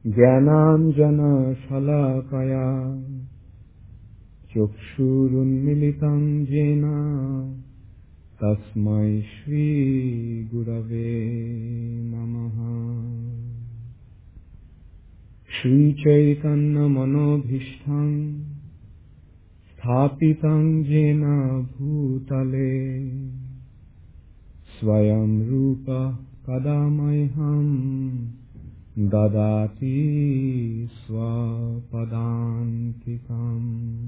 ज्ञानाञ्जनशलाकया चक्षुरुन्मिलितं येन तस्मै श्रीगुरवे नमः। श्रीचैतन्यमनोभीष्टं स्थापितं येन भूतले स्वयं रूप कदा मह्यं ददाति स्वपदान्तिकम्।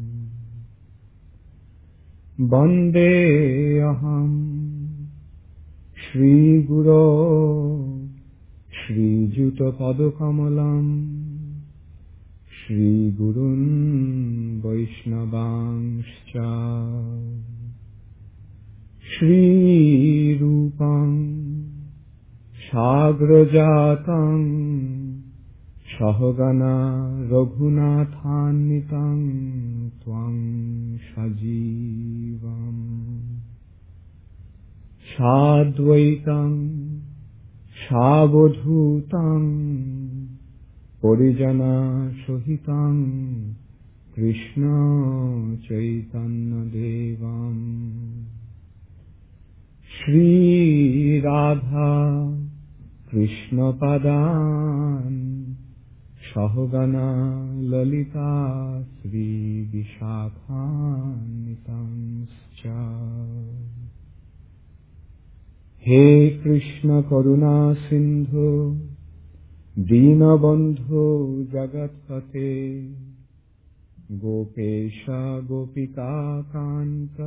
वन्देऽहं श्रीगुरो श्रीयुतपदकमलं श्रीगुरुन् वैष्णवांश्च श्रीरूपं साग्रजातं सहगना रघुनाथान्वितं त्वं सजीवम् साद्वैतं सावधूतं परिजनसहितं कृष्ण चैतन्यदेवम् श्रीराधा कृष्णपदान् सहगना ललिता श्रीविशाखान्वितांश्च। हे कृष्ण करुणा सिन्धु दीनबन्धो जगत्पते गोपेश गोपिका कान्त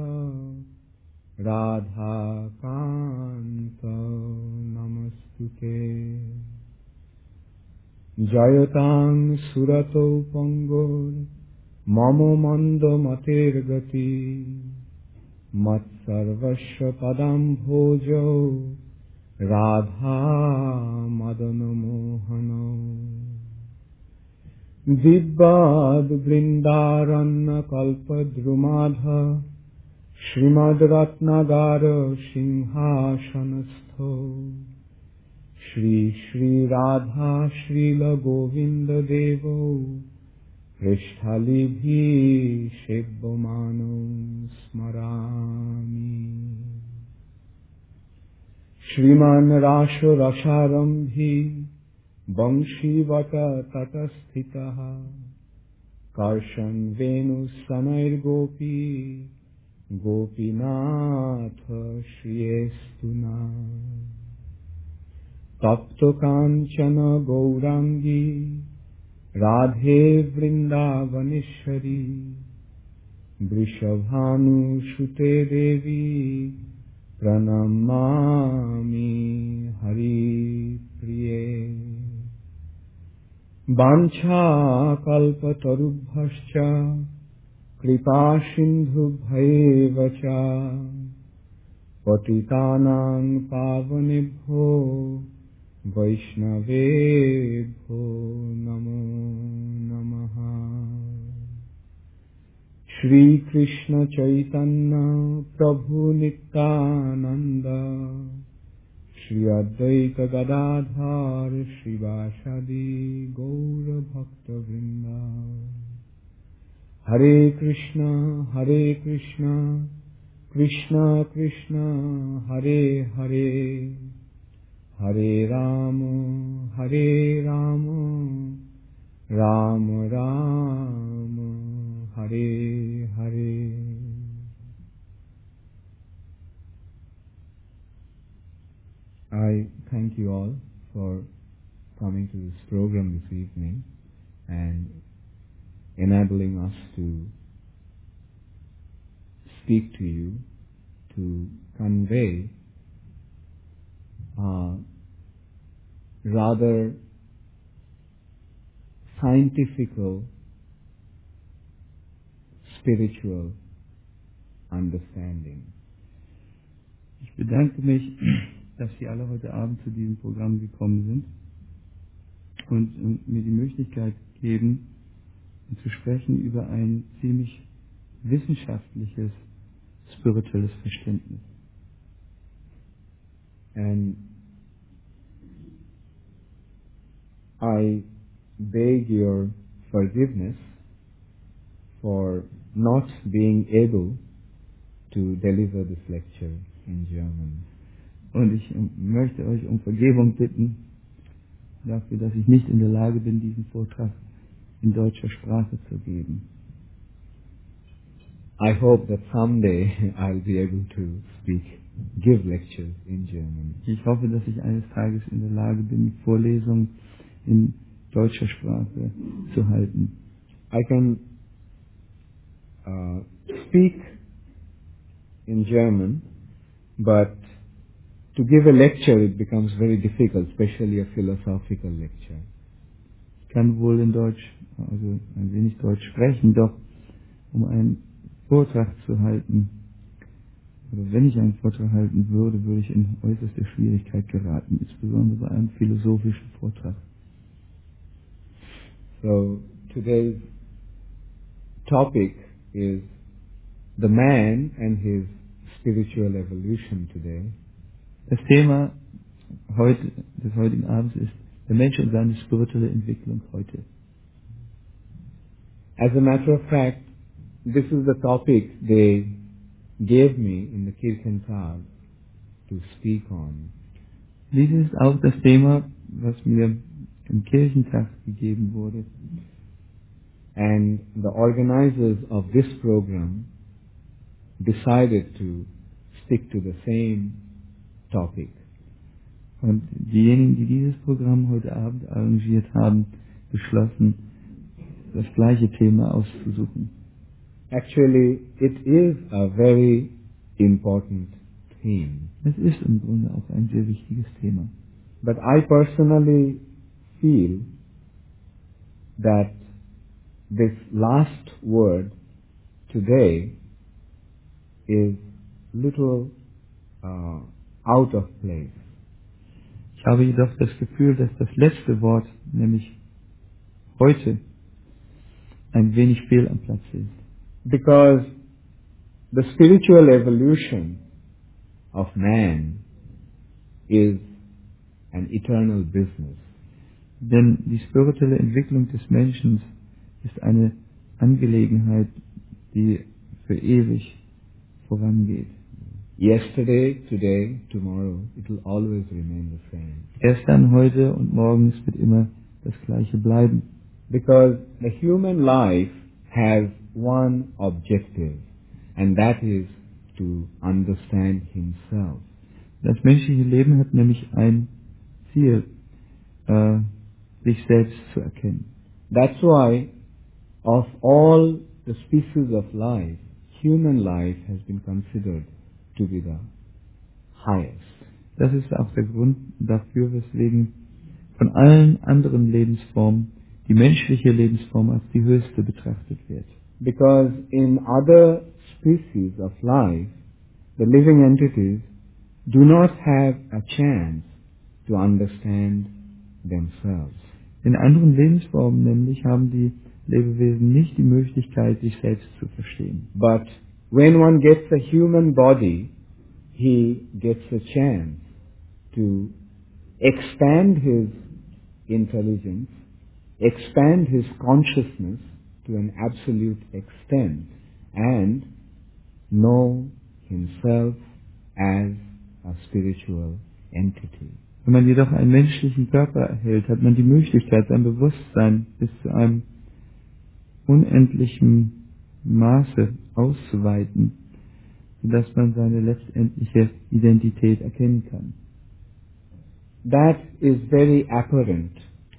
राधा कान्त नमस्तुते। जयतां सुरतौ पंगुर मम मंद मतेर्गति मत्सर्वस्व पदाम्भोजौ राधा मदन मोहनौ। दिव्याद् वृन्दारण्य कल्पद्रुमाध श्रीमद् रत्नागार सिंहासनस्थो श्री श्री राधा श्रील गोविंद देवो पृष्ठलिभिः सेव्यमानो स्मरामि। श्रीमान् रास रसारम्भी वंशीवट ततस्थितः कर्षन् वेणुसनैर्गोपी गोपीनाथ श्रियेस्तुना। तप्त कांचन गौरांगी राधे वृंदावनेश्वरी वृषभानुसुते देवी प्रणमामि हरिप्रिये। वाञ्छाकल्पतरुभ्यश्च कृपा सिन्धुभ्यैव च पतितानां पावनेभ्यो वैष्णवेभ्यो नमो नमः। श्री कृष्ण चैतन्य प्रभु नित्यानंद श्री अद्वैत गदाधर श्रीवासादि गौर भक्त वृंद। हरे कृष्ण कृष्ण कृष्ण हरे हरे हरे राम राम राम हरे Hare. I thank you all for coming to this program this evening and enabling us to speak to you, to convey rather scientifical, spiritual understanding. Ich bedanke mich, dass Sie alle heute Abend zu diesem Programm gekommen sind und mir die Möglichkeit geben, zu sprechen über ein ziemlich wissenschaftliches, spirituelles Verständnis. And I beg your forgiveness for not being able to deliver this lecture in German. Und ich möchte euch um Vergebung bitten dafür, dass ich nicht in der Lage bin, diesen Vortrag in deutscher Sprache zu geben. I hope that someday I'll be able to give lectures in German. Ich hoffe, dass ich eines Tages in der Lage bin, Vorlesungen in deutscher Sprache zu halten. I can speak in German, but to give a lecture it becomes very difficult, especially a philosophical lecture. Ich kann wohl in Deutsch, also ein wenig Deutsch sprechen, doch um einen Vortrag zu halten, oder wenn ich einen Vortrag halten würde, würde ich in äußerste Schwierigkeit geraten, insbesondere bei einem philosophischen Vortrag. So today's topic is the man and his spiritual evolution today. Das Thema des heutigen Abends ist der Mensch und seine spirituelle Entwicklung heute. As a matter of fact, this is the topic they gave me in the Kirchentag to speak on. Dies ist auch das Thema, was mir im Kirchentag gegeben wurde. And the organizers of this program decided to stick to the same topic. Und diejenigen, die dieses Programm heute Abend arrangiert haben, beschlossen, das gleiche Thema auszusuchen. Actually, it is a very important theme. Es ist im Grunde auch ein sehr wichtiges Thema. But I personally feel that this last word today is little out of place. Ich habe jedoch das Gefühl, dass das letzte Wort, nämlich heute, ein wenig fehl am Platz ist. Because the spiritual evolution of man is an eternal business. Denn die spirituelle Entwicklung des Menschen ist eine Angelegenheit, die für ewig vorangeht. Yesterday, today, tomorrow, it will always remain the same. Gestern, heute und morgen, es wird immer das Gleiche bleiben. Because the human life has one objective, and that is to understand himself. Das menschliche Leben hat nämlich ein Ziel, sich selbst zu erkennen. That's why of all the species of life, human life has been considered to be the highest. Das ist auch der Grund dafür, weswegen von allen anderen Lebensformen die menschliche Lebensform als die höchste betrachtet wird. Because in other species of life, the living entities do not have a chance to understand themselves. In anderen Lebensformen nämlich haben die Lebewesen nicht die Möglichkeit, sich selbst zu verstehen. But when one gets a human body, he gets a chance to expand his intelligence, expand his consciousness to an absolute extent, and know himself as a spiritual entity. Wenn man jedoch einen menschlichen Körper erhält, hat man die Möglichkeit, sein Bewusstsein bis zu einem unendlichen Maße auszuweiten, sodass man seine letztendliche Identität erkennen kann. That is very apparent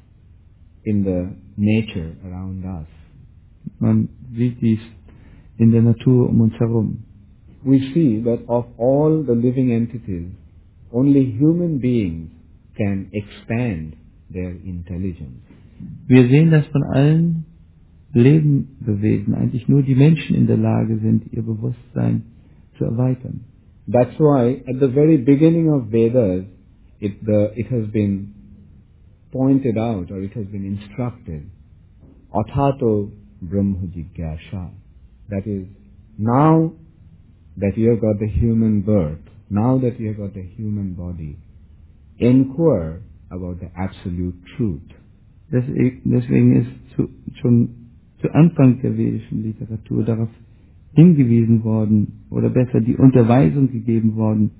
in the nature around us. Man sieht dies in der Natur um uns herum. We see that of all the living entities, only human beings can expand their intelligence. Wir sehen, dass von allen Lebewesen eigentlich nur die Menschen in der Lage sind, ihr Bewusstsein zu erweitern. That's why at the very beginning of Vedas, it has been pointed out, or it has been instructed, Athato Brahma Jigyasa. That is, now that you have got the human birth, now that you have got the human body, inquire about the absolute truth. Deswegen ist schon zu Anfang der vedischen Literatur darauf hingewiesen worden, oder besser die Unterweisung gegeben worden,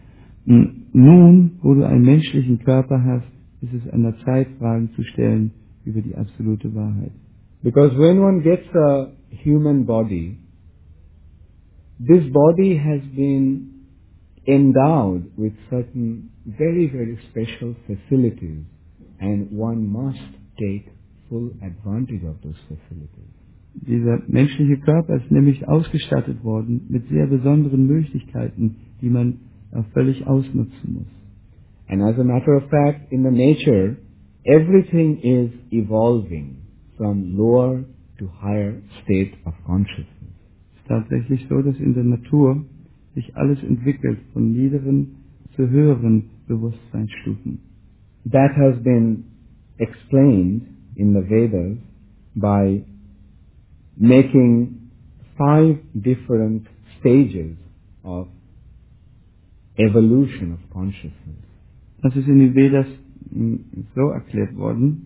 nun, wo du einen menschlichen Körper hast, ist es an der Zeit, Fragen zu stellen über die absolute Wahrheit. Because when one gets a human body, this body has been endowed with certain very, very special facilities, and one must take full advantage of those facilities. Dieser menschliche Körper ist nämlich ausgestattet worden mit sehr besonderen Möglichkeiten, die man völlig ausnutzen muss. And as a matter of fact, in the nature, everything is evolving from lower to higher state of consciousness. Es ist tatsächlich so, dass in der Natur sich alles entwickelt von niederen zu höheren Bewusstseinsstufen. That has been explained in the Vedas by making 5 different stages of evolution of consciousness. Das ist in den Vedas so erklärt worden.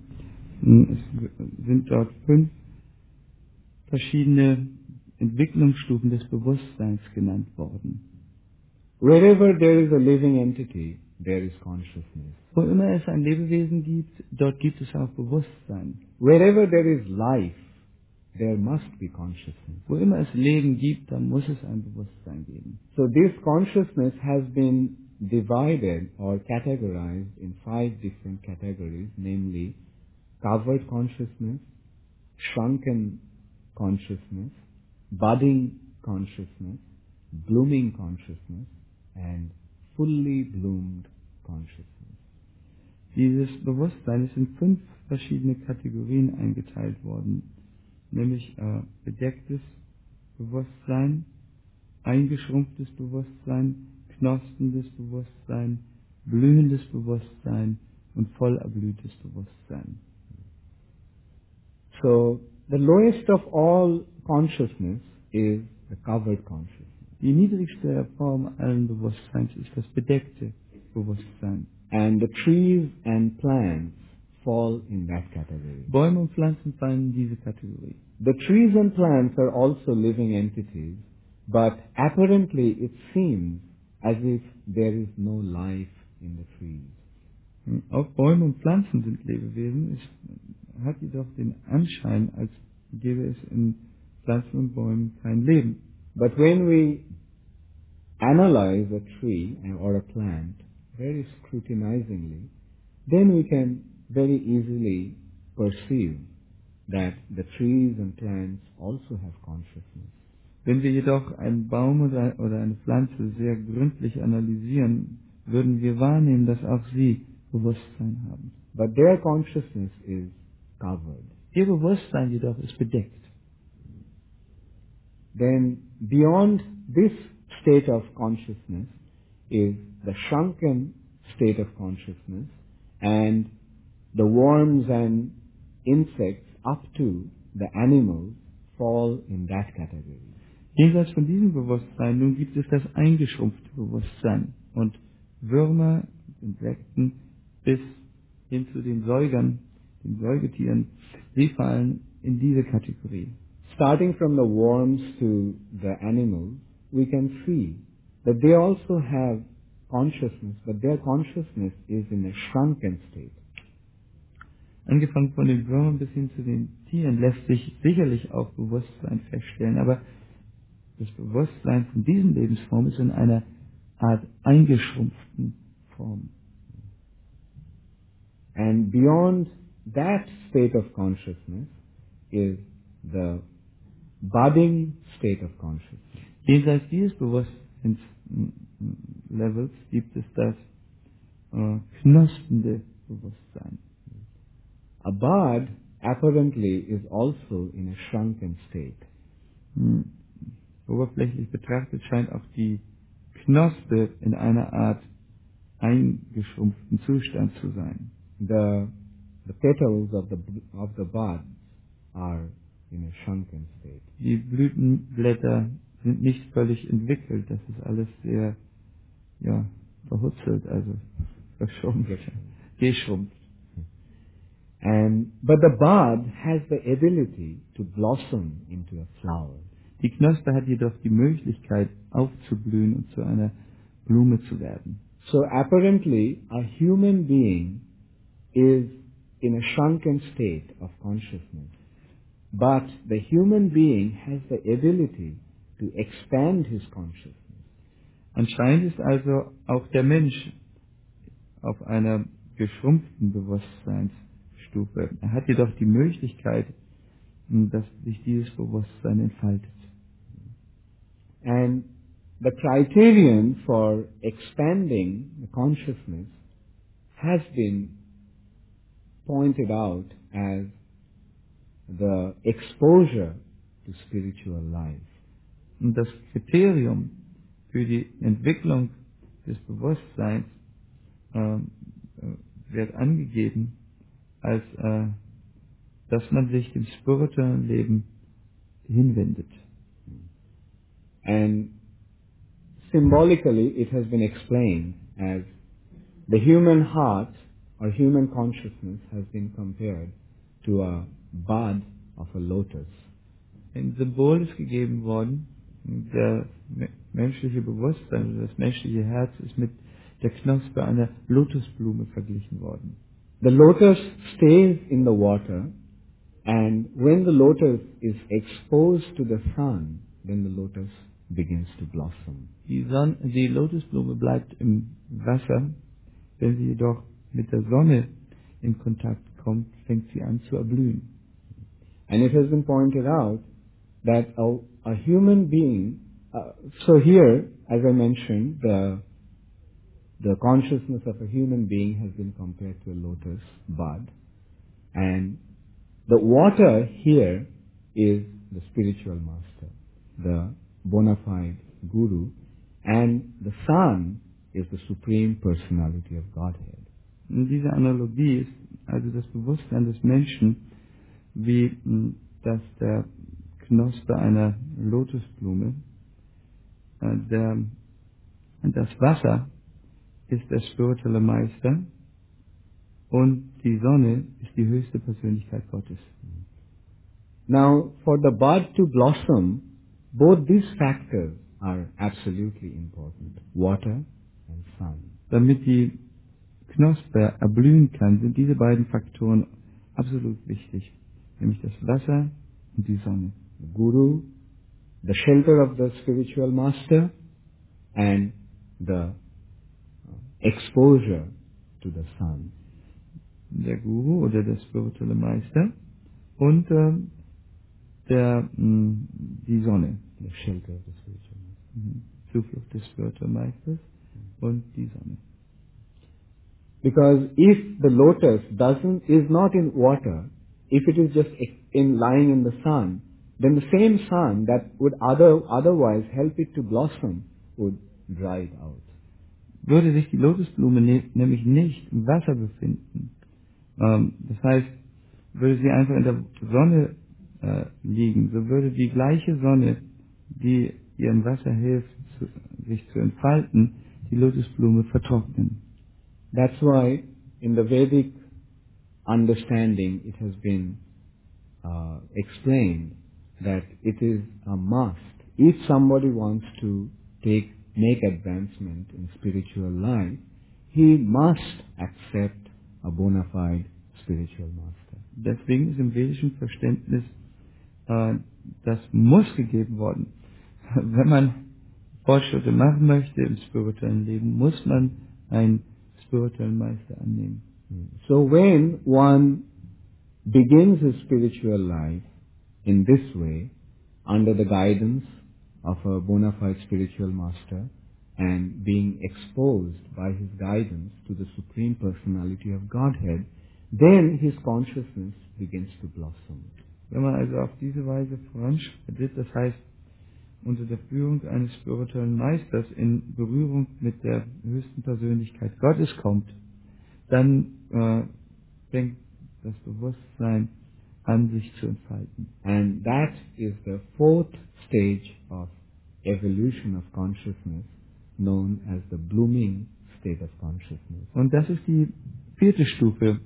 Es sind dort 5 verschiedene Entwicklungsstufen des Bewusstseins genannt worden. Wherever there is a living entity, there is consciousness. Wo immer es ein Lebewesen gibt, dort gibt es auch Bewusstsein. Wherever there is life, there must be consciousness. Wo immer es Leben gibt, da muss es ein Bewusstsein geben. So this consciousness has been divided or categorized in 5 different categories, namely covered consciousness, shrunken consciousness, budding consciousness, blooming consciousness, and fully bloomed consciousness. Dieses Bewusstsein ist in 5 verschiedene Kategorien eingeteilt worden, nämlich bedecktes Bewusstsein, eingeschrumpftes Bewusstsein, knospendes Bewusstsein, blühendes Bewusstsein und voll erblühtes Bewusstsein. So the lowest of all consciousness is the covered consciousness. Die niedrigste Form allen Bewusstseins ist das bedeckte Bewusstsein. And the trees and plants fall in that category. Bäume und Pflanzen fallen in diese Kategorie. The trees and plants are also living entities, but apparently it seems as if there is no life in the trees. Auch Bäume und Pflanzen sind Lebewesen. Es hat jedoch den Anschein, als gäbe es in Pflanzen und Bäumen kein Leben. But when we analyze a tree or a plant very scrutinizingly, then we can very easily perceive that the trees and plants also have consciousness. Wenn wir jedoch einen Baum oder eine Pflanze sehr gründlich analysieren, würden wir wahrnehmen, dass auch sie Bewusstsein haben. But their consciousness is covered. Ihr Bewusstsein jedoch ist bedeckt. Then beyond this state of consciousness is the shrunken state of consciousness, and the worms and insects up to the animals fall in that category. Jenseits von diesem Bewusstsein nun gibt es das eingeschrumpfte Bewusstsein, und Würmer, Insekten bis hin zu den Säugern, den Säugetieren, sie fallen in diese Kategorie. Starting from the worms to the animals, we can see that they also have consciousness, but their consciousness is in a shrunken state. Angefangen von den Würmern bis hin zu den Tieren lässt sich sicherlich auch Bewusstsein feststellen, aber das Bewusstsein von diesen Lebensformen ist in einer Art eingeschrumpften Form. And beyond that state of consciousness is the budding state of consciousness. Jenseits dieses Bewusstseinslevels gibt es das knospende Bewusstsein. A bud apparently is also in a shrunken state. Oberflächlich betrachtet scheint auch die Knospe in einer Art eingeschrumpften Zustand zu sein. The petals of the bud are in a shrunken state. Die Blütenblätter sind nicht völlig entwickelt, das ist alles sehr verhutzelt, also verschrumpft, geschrumpft. But the bud has the ability to blossom into a flower. Die Knospe hat jedoch die Möglichkeit, aufzublühen und zu einer Blume zu werden. So apparently, a human being is in a shrunken state of consciousness. But the human being has the ability to expand his consciousness. Anscheinend ist also auch der Mensch auf einer geschrumpften Bewusstseinsstufe. Er hat jedoch die Möglichkeit, dass sich dieses Bewusstsein entfaltet. And the criterion for expanding the consciousness has been pointed out as the exposure to spiritual life. Und das Kriterium für die Entwicklung des Bewusstseins wird angegeben, als dass man sich dem spirituellen Leben hinwendet. And symbolically it has been explained as the human heart or human consciousness has been compared to a bud of a lotus. Ein Symbol ist gegeben worden, der menschliche Bewusstsein, das menschliche Herz ist mit der Knospe einer Lotusblume verglichen worden. The lotus stays in the water, and when the lotus is exposed to the sun, then the lotus begins to blossom. Die Lotusblume bleibt im Wasser, wenn sie jedoch mit der Sonne in Kontakt kommt, fängt sie an zu erblühen. And it has been pointed out that a human being, so here, as I mentioned, the consciousness of a human being has been compared to a lotus bud. And the water here is the spiritual master, the bona fide guru, and the sun is the supreme personality of Godhead. Und diese Analogie ist also das Bewusstsein des Menschen wie das der Knospe einer Lotusblume. Das Wasser ist der spirituelle Meister und die Sonne ist die höchste Persönlichkeit Gottes. Now, for the bud to blossom, both these factors are absolutely important, water and sun. Damit die Knospe erblühen kann, sind diese beiden Faktoren absolut wichtig, nämlich das Wasser und die Sonne. The guru, the shelter of the spiritual master, and the exposure to the sun. Der Guru oder der spirituelle Meister und die Sonne. The shelter of the spiritual master. Zuflucht des spirituellen Meisters und die Sonne. Because if the lotus is not in water, if it is just lying in the sun, then the same sun that would otherwise help it to blossom would dry it out. Würde sich die Lotusblume nämlich nicht im Wasser befinden, das heißt, würde sie einfach in der Sonne liegen, so würde die gleiche Sonne, die ihr im Wasser hilft, sich zu entfalten, die Lotusblume vertrocknen. That's why in the Vedic understanding it has been explained that it is a must. If somebody wants to make advancement in spiritual life, he must accept a bona fide spiritual master. Deswegen ist im vedischen Verständnis das muss gegeben worden. Wenn man Fortschritte machen möchte im spirituellen Leben, muss man einen spirituellen Meister annehmen. So when one begins his spiritual life in this way, under the guidance of a bona fide spiritual master, and being exposed by his guidance to the Supreme Personality of Godhead, then his consciousness begins to blossom. Wenn man also auf diese Weise voranschreitet, das heißt, unter der Führung eines spirituellen Meisters in Berührung mit der höchsten Persönlichkeit Gottes kommt, dann fängt das Bewusstsein an, sich zu entfalten. And that is the fourth stage of evolution of consciousness, known as the blooming state of consciousness. Und das ist die vierte Stufe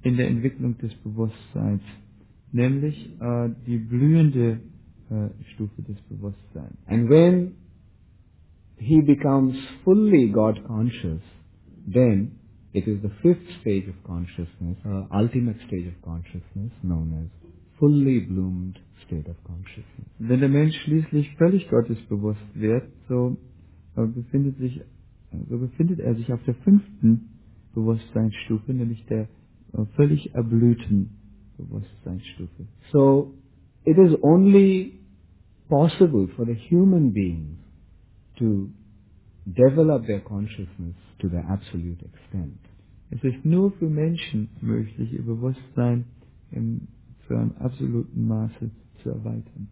in der Entwicklung des Bewusstseins, nämlich die blühende Stufe des Bewusstseins. And when he becomes fully God conscious, then it is the fifth stage of consciousness, or ultimate stage of consciousness, known as fully bloomed state of consciousness. Wenn der Mensch schließlich völlig gottesbewusst wird, so befindet er sich auf der 5. Bewusstseinsstufe, nämlich der völlig erblühten Bewusstseinsstufe. So it is only possible for the human beings to develop their consciousness to the absolute extent. Es ist nur für Menschen möglich, ihr Bewusstsein zu einem absoluten Maße zu erweitern.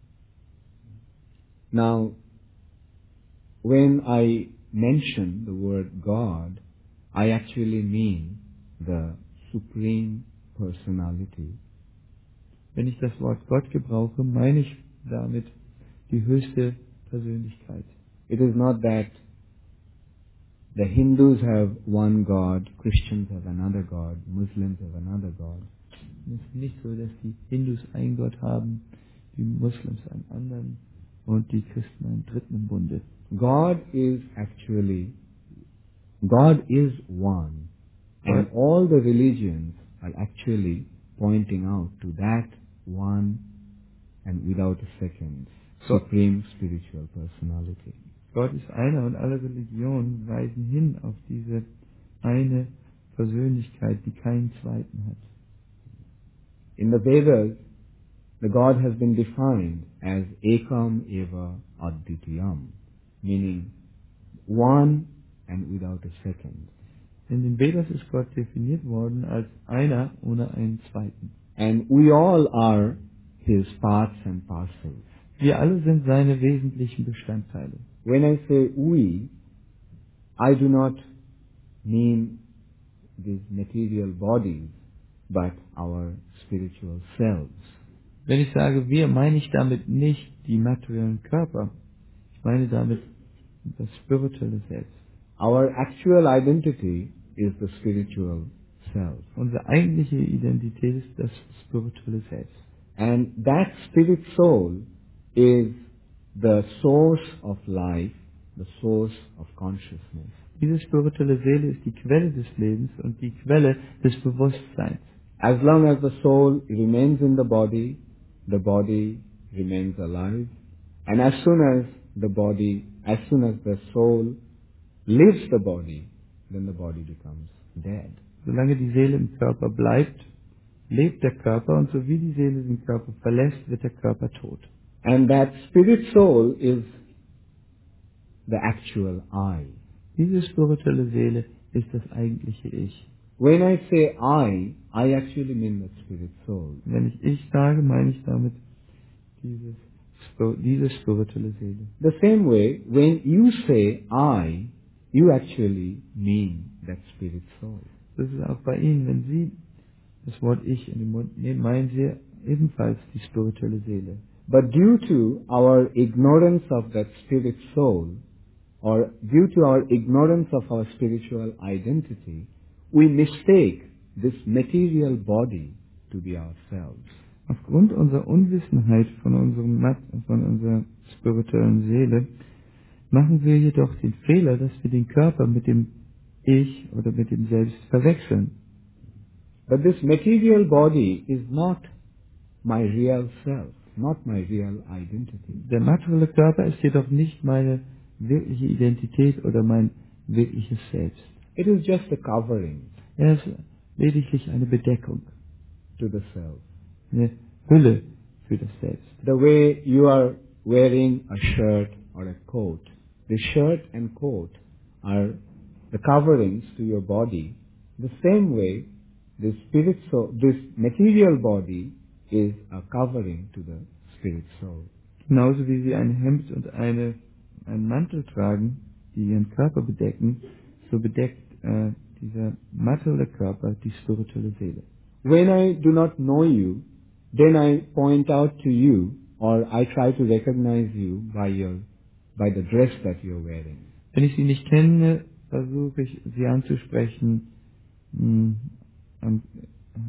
Now, when I mention the word God, I actually mean the Supreme Personality. Wenn ich das Wort Gott gebrauche, meine ich damit die höchste Persönlichkeit. It is not that the Hindus have one God, Christians have another God, Muslims have another God. Es ist nicht so, dass die Hindus einen Gott haben, die Muslims einen anderen und die Christen einen dritten im Bunde. God is one, and Right. all the religions are actually pointing out to that one and without a second, Supreme Spiritual Personality. Gott ist einer und alle Religionen weisen hin auf diese eine Persönlichkeit, die keinen zweiten hat. In the Vedas, the God has been defined as Ekam Eva Advitiyam, meaning one and without a second. In den Vedas ist Gott definiert worden als einer ohne einen zweiten. And we all are His parts and parcels. Wir alle sind seine wesentlichen Bestandteile. When I say we, I do not mean these material bodies, but our spiritual selves. Wenn ich sage wir, meine ich damit nicht die materiellen Körper. Ich meine damit das spirituelle Selbst. Our actual identity is the spiritual self. Unsere eigentliche Identität ist das spirituelle Selbst. And that spirit soul is the source of life, the source of consciousness. Diese spirituelle Seele ist die Quelle des Lebens und die Quelle des Bewusstseins. As long as the soul remains in the body remains alive. And as soon as the soul leaves the body, then the body becomes dead. Solange die Seele im Körper bleibt, lebt der Körper und so wie die Seele den Körper verlässt, wird der Körper tot. And that spirit soul is the actual I. Diese spirituelle Seele ist das eigentliche Ich. When I say I actually mean the spirit soul. Wenn ich sage, meine ich damit diese spirituelle Seele. The same way, when you say I, you actually mean that spirit soul. Das ist auch bei Ihnen, wenn Sie das Wort Ich in den Mund nehmen, meinen Sie ebenfalls die spirituelle Seele. But due to our ignorance of that spirit soul, or due to our ignorance of our spiritual identity, we mistake this material body to be ourselves. Aufgrund unserer Unwissenheit von unserer spirituellen Seele machen wir jedoch den Fehler, dass wir den Körper mit dem Ich oder mit dem Selbst verwechseln. But this material body is not my real self, not my real identity. Der materielle Körper ist jedoch nicht meine wirkliche Identität oder mein wirkliches Selbst. It is just a covering Er ist lediglich eine Bedeckung, to the self. eine Hülle für das Selbst. The way you are wearing a shirt or a coat, the shirt and coat are the coverings to your body. The same way, this material body is a covering to the spirit soul. Genauso wie Sie ein Hemd und einen Mantel tragen, die Ihren Körper bedecken, so bedeckt dieser materielle Körper die spirituelle Seele. When I do not know you, then I point out to you, or I try to recognize you by the dress that you're wearing. Wenn ich Sie nicht kenne, versuche ich Sie anzusprechen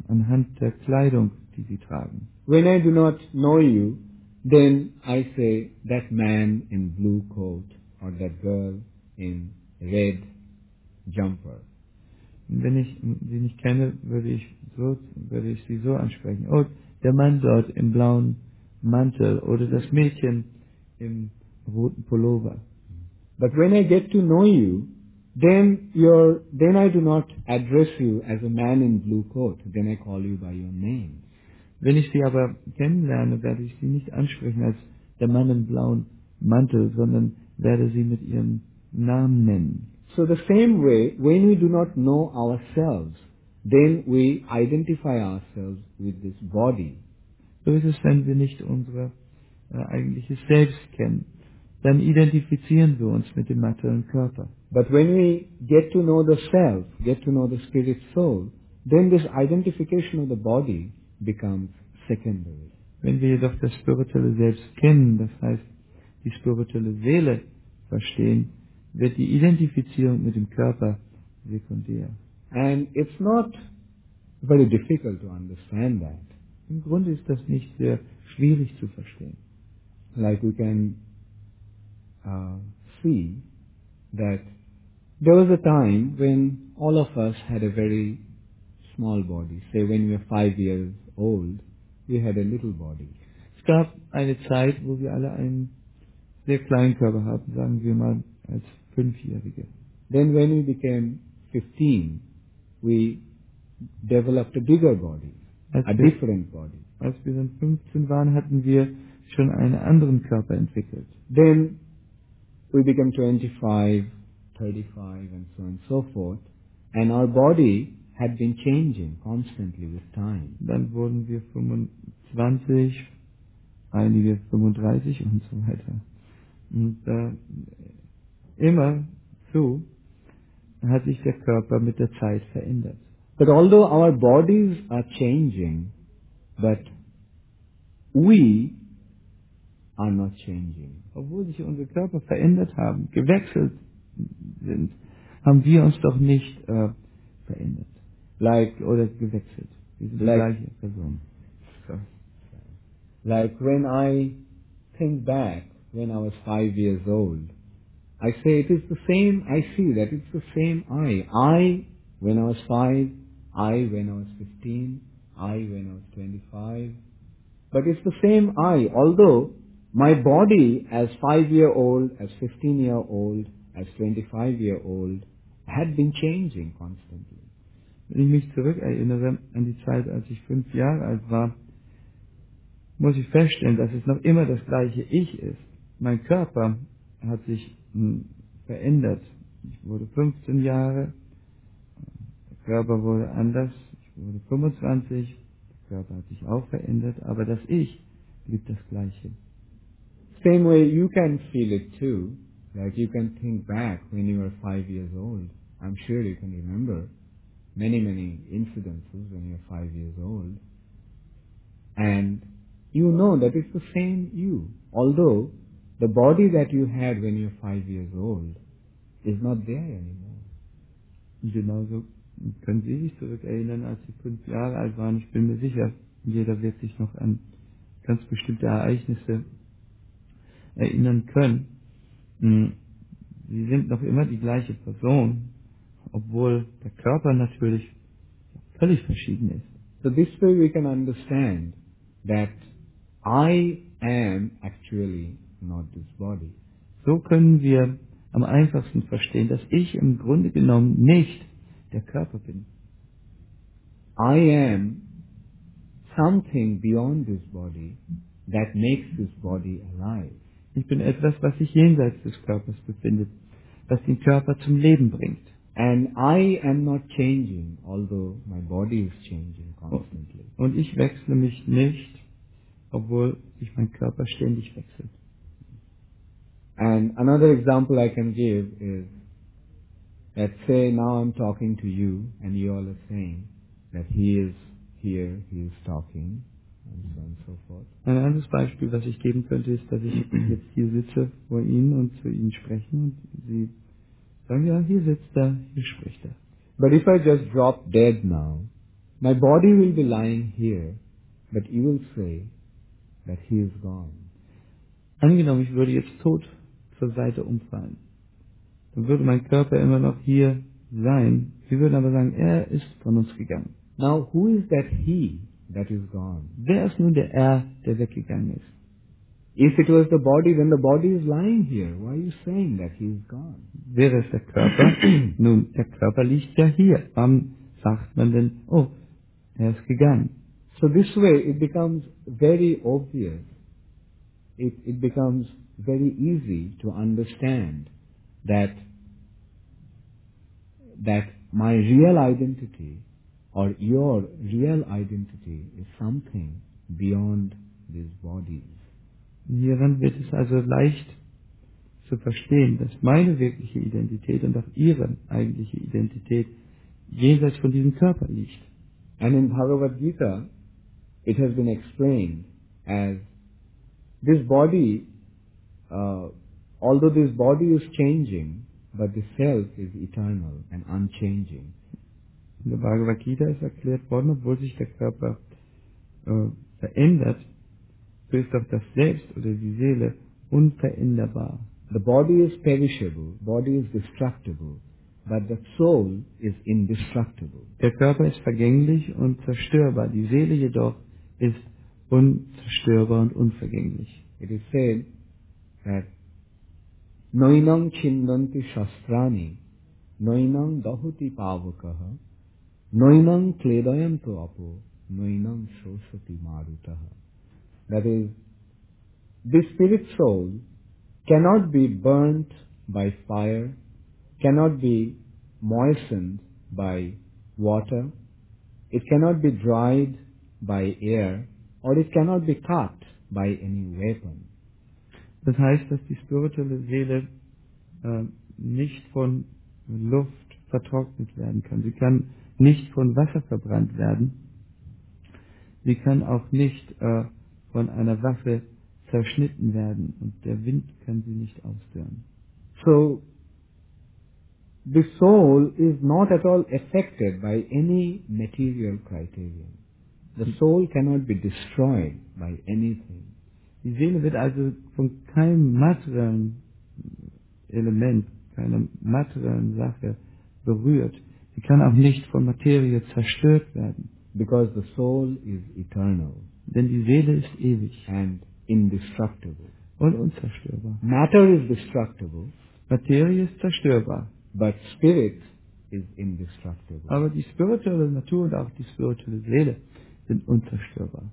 anhand der Kleidung, die sie tragen. When I do not know you, then I say that man in blue coat or that girl in red jumper. Und wenn ich sie nicht kenne, würde ich sie so ansprechen. Oh, der Mann dort im blauen Mantel oder das Mädchen im roten Pullover. But when I get to know you, then I do not address you as a man in blue coat. Then I call you by your name. Wenn ich sie aber kennenlerne, werde ich sie nicht ansprechen als der Mann im blauen Mantel, sondern werde sie mit ihrem Namen nennen. So the same way, when we do not know ourselves, then we identify ourselves with this body. So ist es, wenn wir nicht unser eigentliches Selbst kennen. Dann identifizieren wir uns mit dem materiellen Körper. But when we get to know the self, get to know the spirit soul, then this identification of the body becomes secondary. Wenn wir jedoch das spirituelle Selbst kennen, das heißt die spirituelle Seele verstehen, wird die Identifizierung mit dem Körper sekundär. And it's not very difficult to understand that. Im Grunde ist das nicht sehr schwierig zu verstehen. Like we can see that there was a time when all of us had a very small body. Say when we were 5 years old, we had a little body. Es gab eine Zeit, wo wir alle einen sehr kleinen Körper hatten, sagen wir mal als Fünfjährige. Then when we became 15, we developed a bigger body, Als a wir, different body. als wir dann 15 waren, hatten wir schon einen anderen Körper entwickelt. Then we became 25, 35 and so on and so forth. And our body had been changing constantly with time. Dann wurden wir 25, einige 35 und so weiter. Und immer so hat sich der Körper mit der Zeit verändert. But although our bodies are changing, but we are not changing. Obwohl sich unsere Körper verändert haben, gewechselt sind, haben wir uns doch nicht verändert. Oder gewechselt. Wir sind die gleiche Person. So. Like when I think back when I was 5 years old, I say it is the same, I see that it's the same I. I when I was 5, I when I was 15, I when I was 25. But it's the same I, although my body as 5-year-old, as 15-year-old, as 25-year-old had been changing constantly. Wenn ich mich zurückerinnere an die Zeit, als ich 5 Jahre alt war, muss ich feststellen, dass es noch immer das gleiche Ich ist. Mein Körper hat sich verändert. Ich wurde 15 Jahre, der Körper wurde anders, ich wurde 25, der Körper hat sich auch verändert, aber das Ich blieb das gleiche. Same way you can feel it too, like you can think back when you were 5 years old. I'm sure you can remember many incidences when you're 5 years old. And you know that it's the same you, although the body that you had when you're 5 years old is not there anymore. Genauso können Sie sich zurückerinnern, als Sie 5 Jahre alt waren. Ich bin mir sicher, jeder wird sich noch an ganz bestimmte Ereignisse erinnern können. Sie sind noch immer die gleiche Person, obwohl der Körper natürlich völlig verschieden ist. So this way we can understand that I am actually not this body. So können wir am einfachsten verstehen, dass ich im Grunde genommen nicht der Körper bin. I am something beyond this body that makes this body alive. Ich bin etwas, was sich jenseits des Körpers befindet, was den Körper zum Leben bringt. And I am not changing, although my body is changing constantly. Und ich wechsle mich nicht, obwohl sich mein Körper ständig wechselt. And another example I can give is, let's say now I'm talking to you and you all are saying that he is here, he is talking, and so on and so forth. Ein anderes Beispiel, was ich geben könnte, ist, dass ich jetzt hier sitze vor Ihnen und zu Ihnen spreche und Sie sagen, ja, hier sitzt er, hier spricht er. But if I just drop dead now, My body will be lying here, but you will say that he is gone. Angenommen, ich würde jetzt tot zur Seite umfallen, dann würde mein Körper immer noch hier sein. Wir würden aber sagen, er ist von uns gegangen. Now, who is that he that is gone? Wer ist nun der Er, der weggegangen ist? If it was the body, then the body is lying here. Why are you saying that he is gone? Wäre es der Körper? Nun, der Körper liegt ja hier. Warum sagt man denn, oh, er ist gegangen? So this way it becomes very obvious. It becomes very easy to understand that my real identity or your real identity is something beyond these bodies. Hieran wird es also leicht zu verstehen, dass meine wirkliche Identität und auch ihre eigentliche Identität jenseits von diesem Körper liegt. And in Bhagavad Gita, it has been explained as this body, although this body is changing, but the self is eternal and unchanging. In der Bhagavad Gita ist erklärt worden, obwohl sich der Körper verändert, so ist auch das Selbst oder die Seele unveränderbar. The body is perishable, body is destructible, but the soul is indestructible. Der Körper ist vergänglich und zerstörbar, die Seele jedoch ist unzerstörbar und unvergänglich. It is said that Noinam chindanti shastrani, noinam dahuti pavakaha, noinam kledayanto apo, noinam shoshati marutaha. That is, the spirit soul cannot be burnt by fire, cannot be moistened by water, it cannot be dried by air, or it cannot be cut by any weapon. Das heißt, dass die spirituelle Seele nicht von Luft vertrocknet werden kann. Sie kann nicht von Wasser verbrannt werden. Sie kann auch nicht von einer Waffe zerschnitten werden und der Wind kann sie nicht ausstören. So, the soul is not at all affected by any material criterion. The soul cannot be destroyed by anything. Die Seele wird also von keinem materiellen Element, keiner materiellen Sache berührt. Sie kann auch nicht von Materie zerstört werden. Because the soul is eternal. Denn die Seele ist ewig. And indestructible. Und unzerstörbar. Matter is destructible. Materie ist zerstörbar. But spirit is indestructible. Aber die spirituelle Natur und auch die spirituelle Seele sind unzerstörbar.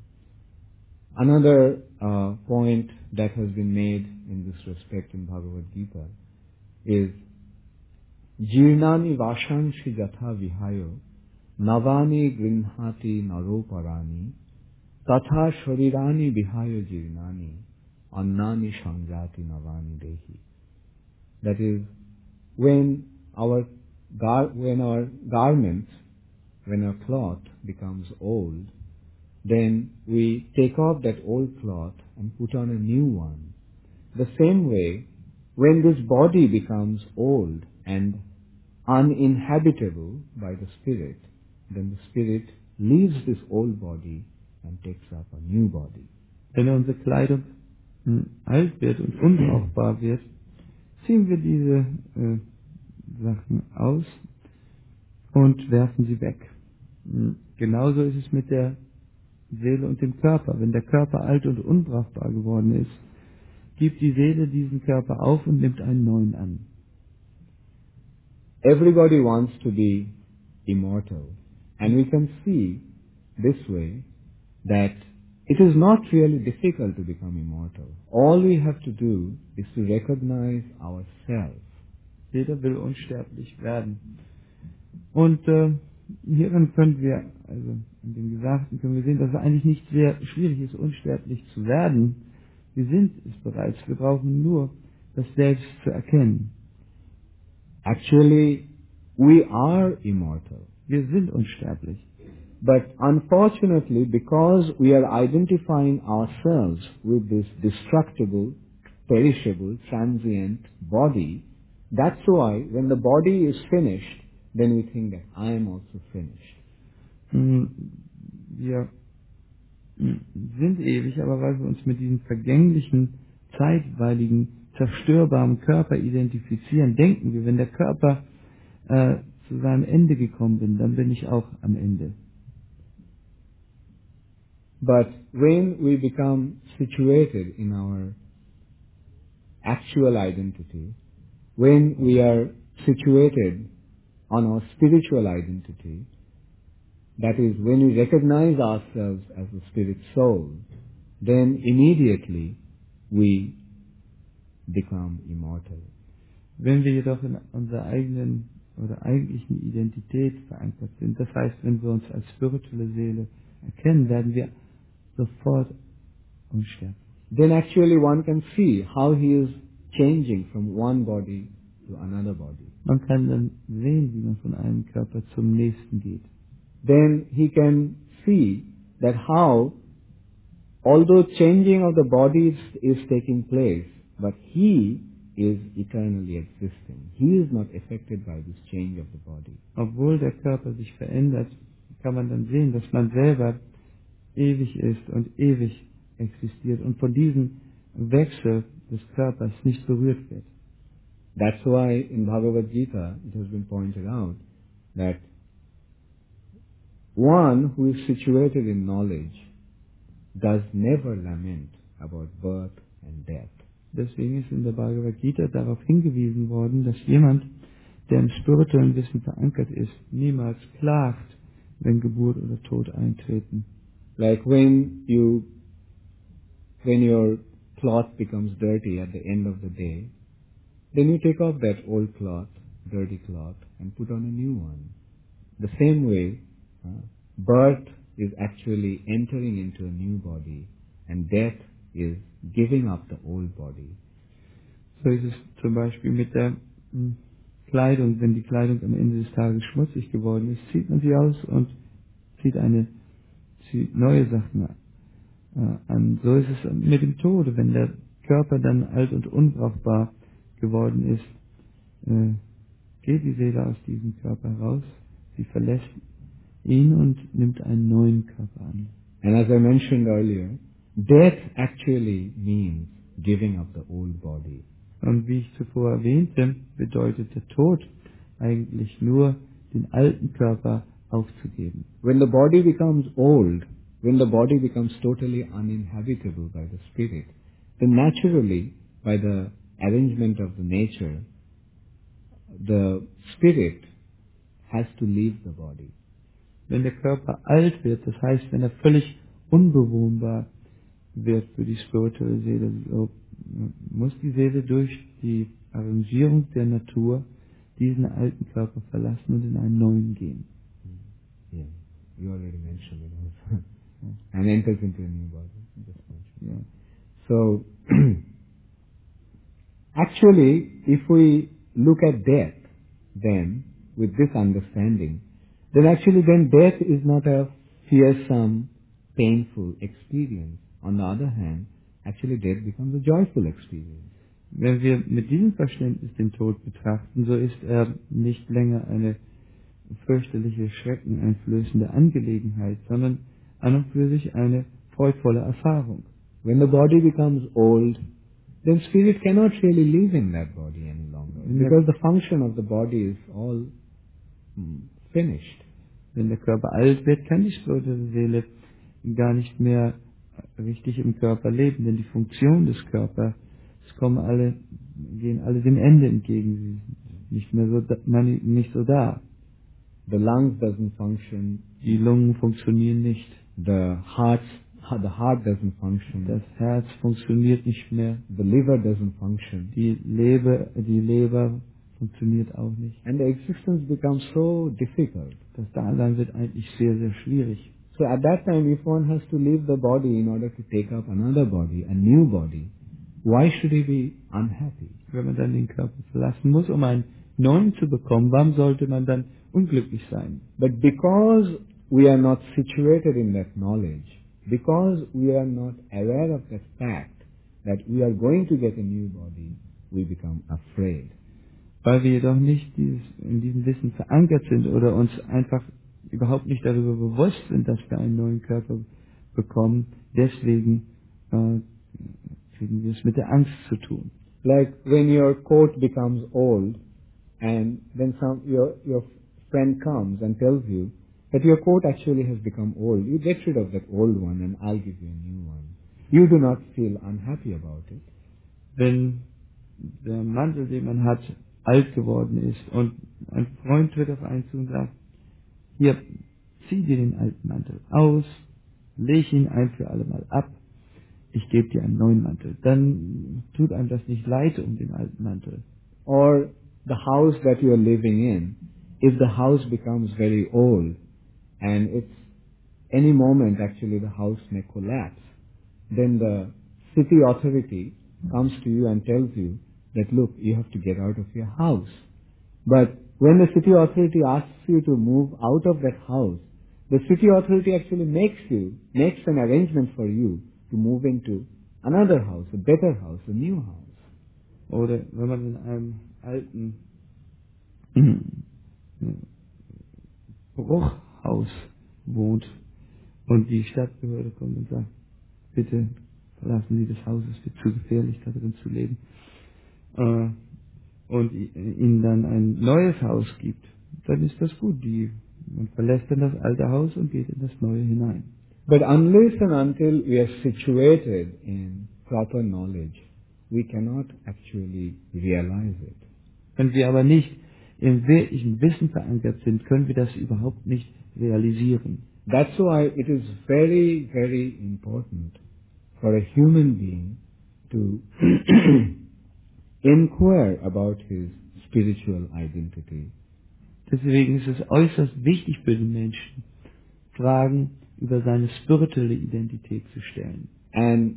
Another point that has been made in this respect in Bhagavad Gita is Jirnani Vashanshi Jatha Vihayo Navani Grinhati Naroparani Tatha Sharirani Vihayo Jirnani Annani Shangjati Navani Dehi. That is, when our garments, when our cloth becomes old, then we take off that old cloth and put on a new one. The same way, when this body becomes old and uninhabitable by the spirit, then the spirit leaves this old body and takes up a new body. Wenn unsere Kleidung alt wird und unbrauchbar wird, ziehen wir diese Sachen aus und werfen sie weg. Genauso ist es mit der Seele und dem Körper. Wenn der Körper alt und unbrauchbar geworden ist, gibt die Seele diesen Körper auf und nimmt einen neuen an. Everybody wants to be immortal. And we can see this way that it is not really difficult to become immortal. All we have to do is to recognize ourselves. Jeder will unsterblich werden. Und hieran können wir, also in dem Gesagten können wir sehen, dass es eigentlich nicht sehr schwierig ist, unsterblich zu werden. Wir sind es bereits. Wir brauchen nur das Selbst zu erkennen. Actually, we are immortal. Wir sind unsterblich. But unfortunately, because we are identifying ourselves with this destructible, perishable, transient body, that's why when the body is finished, then we think that I am also finished. Wir sind ewig, aber weil wir uns mit diesem vergänglichen, zeitweiligen, zerstörbaren Körper identifizieren, denken wir, wenn der Körper zu seinem Ende gekommen bin, dann bin ich auch am Ende. But when we become situated in our actual identity, when we are situated on our spiritual identity, that is, when we recognize ourselves as the spirit soul, then immediately we become immortal. Wenn wir jedoch in unserer eigenen oder eigentlichen Identität verankert sind, das heißt, wenn wir uns als spirituelle Seele erkennen, werden wir sofort unsterblich. Then actually one can see how he is changing from one body to another body. Man kann dann sehen, wie man von einem Körper zum nächsten geht. Then he can see that how, although changing of the bodies is taking place, but he is eternally existing. He is not affected by this change of the body. Obwohl der Körper sich verändert, kann man dann sehen, dass man selber ewig ist und ewig existiert und von diesem Wechsel des Körpers nicht berührt wird. That's why in Bhagavad Gita it has been pointed out that one who is situated in knowledge does never lament about birth and death. Deswegen ist in der Bhagavad Gita darauf hingewiesen worden, dass jemand, der im spirituellen Wissen verankert ist, niemals klagt, wenn Geburt oder Tod eintreten. Like when your cloth becomes dirty at the end of the day, then you take off that old cloth, dirty cloth, and put on a new one. The same way, birth is actually entering into a new body, and death is giving up the old body. So ist es zum Beispiel mit der Kleidung. Wenn die Kleidung am Ende des Tages schmutzig geworden ist, zieht man sie aus und zieht neue Sachen an. So ist es mit dem Tode. Wenn der Körper dann alt und unbrauchbar geworden ist, geht die Seele aus diesem Körper heraus, sie verlässt ihn und nimmt einen neuen Körper an. And as I mentioned earlier, death actually means giving up the old body. Und wie ich zuvor erwähnte, bedeutet der Tod eigentlich nur, den alten Körper aufzugeben. When the body becomes old, when the body becomes totally uninhabitable by the spirit, then naturally, by the arrangement of the nature, the spirit has to leave the body. Wenn der Körper alt wird, das heißt, wenn er völlig unbewohnbar wird für die spirituelle Seele, so muss die Seele durch die Arrangierung der Natur diesen alten Körper verlassen und in einen neuen gehen. Yeah, you already mentioned it also. And enters into a new body. Just mentioned. Ja. So, actually, if we look at death, then, with this understanding, then actually then death is not a fearsome, painful experience. On the other hand, actually death becomes a joyful experience. Wenn wir mit diesem Verständnis den Tod betrachten, so ist er nicht länger eine fürchterliche, schreckeneinflößende Angelegenheit, sondern an und für sich eine freudvolle Erfahrung. When the body becomes old, then spirit cannot really live in that body any longer, because the function of the body is all finished. Wenn der Körper alt wird, kann die spirituelle Seele gar nicht mehr richtig im Körper leben, denn die Funktion des Körpers gehen alle dem Ende entgegen. Sie sind nicht mehr nicht so da. The lungs doesn't function. Die Lungen funktionieren nicht. The heart doesn't function. Das Herz funktioniert nicht mehr. The liver doesn't function. Die Leber funktioniert auch nicht. And the existence becomes so difficult. Das Dasein wird eigentlich sehr, sehr schwierig. So at that time, if one has to leave the body in order to take up another body, a new body, why should he be unhappy? Wenn man dann den Körper verlassen muss, um einen neuen zu bekommen, warum sollte man dann unglücklich sein? But because we are not situated in that knowledge, because we are not aware of that fact that we are going to get a new body, we become afraid. Weil wir jedoch nicht in diesem Wissen verankert sind oder uns einfach überhaupt nicht darüber bewusst sind, dass wir einen neuen Körper bekommen. Deswegen kriegen wir es mit der Angst zu tun. Like when your coat becomes old and then your friend comes and tells you that your coat actually has become old. You get rid of that old one and I'll give you a new one. You do not feel unhappy about it. Wenn der Mantel, den man hat, alt geworden ist und ein Freund tritt auf einen zu und sagt, hier, zieh dir den alten Mantel aus, leg ihn ein für alle Mal ab, ich gebe dir einen neuen Mantel. Dann tut einem das nicht leid um den alten Mantel. Or the house that you are living in, if the house becomes very old and it's any moment actually the house may collapse, then the city authority comes to you and tells you that look, you have to get out of your house. But when the city authority asks you to move out of that house, the city authority actually makes an arrangement for you to move into another house, a better house, a new house. Oder wenn man in einem alten Bruchhaus wohnt und die Stadtbehörde kommt und sagt, bitte verlassen Sie das Haus, es wird zu gefährlich, da drin zu leben. Und ihnen dann ein neues Haus gibt, dann ist das gut. Man verlässt dann das alte Haus und geht in das neue hinein. But unless and until we are situated in proper knowledge, we cannot actually realize it. Wenn wir aber nicht im wirklichen Wissen verankert sind, können wir das überhaupt nicht realisieren. That's why it is very, very important for a human being to inquire about his spiritual identity. Deswegen ist es äußerst wichtig für den Menschen, Fragen über seine spirituelle Identität zu stellen. And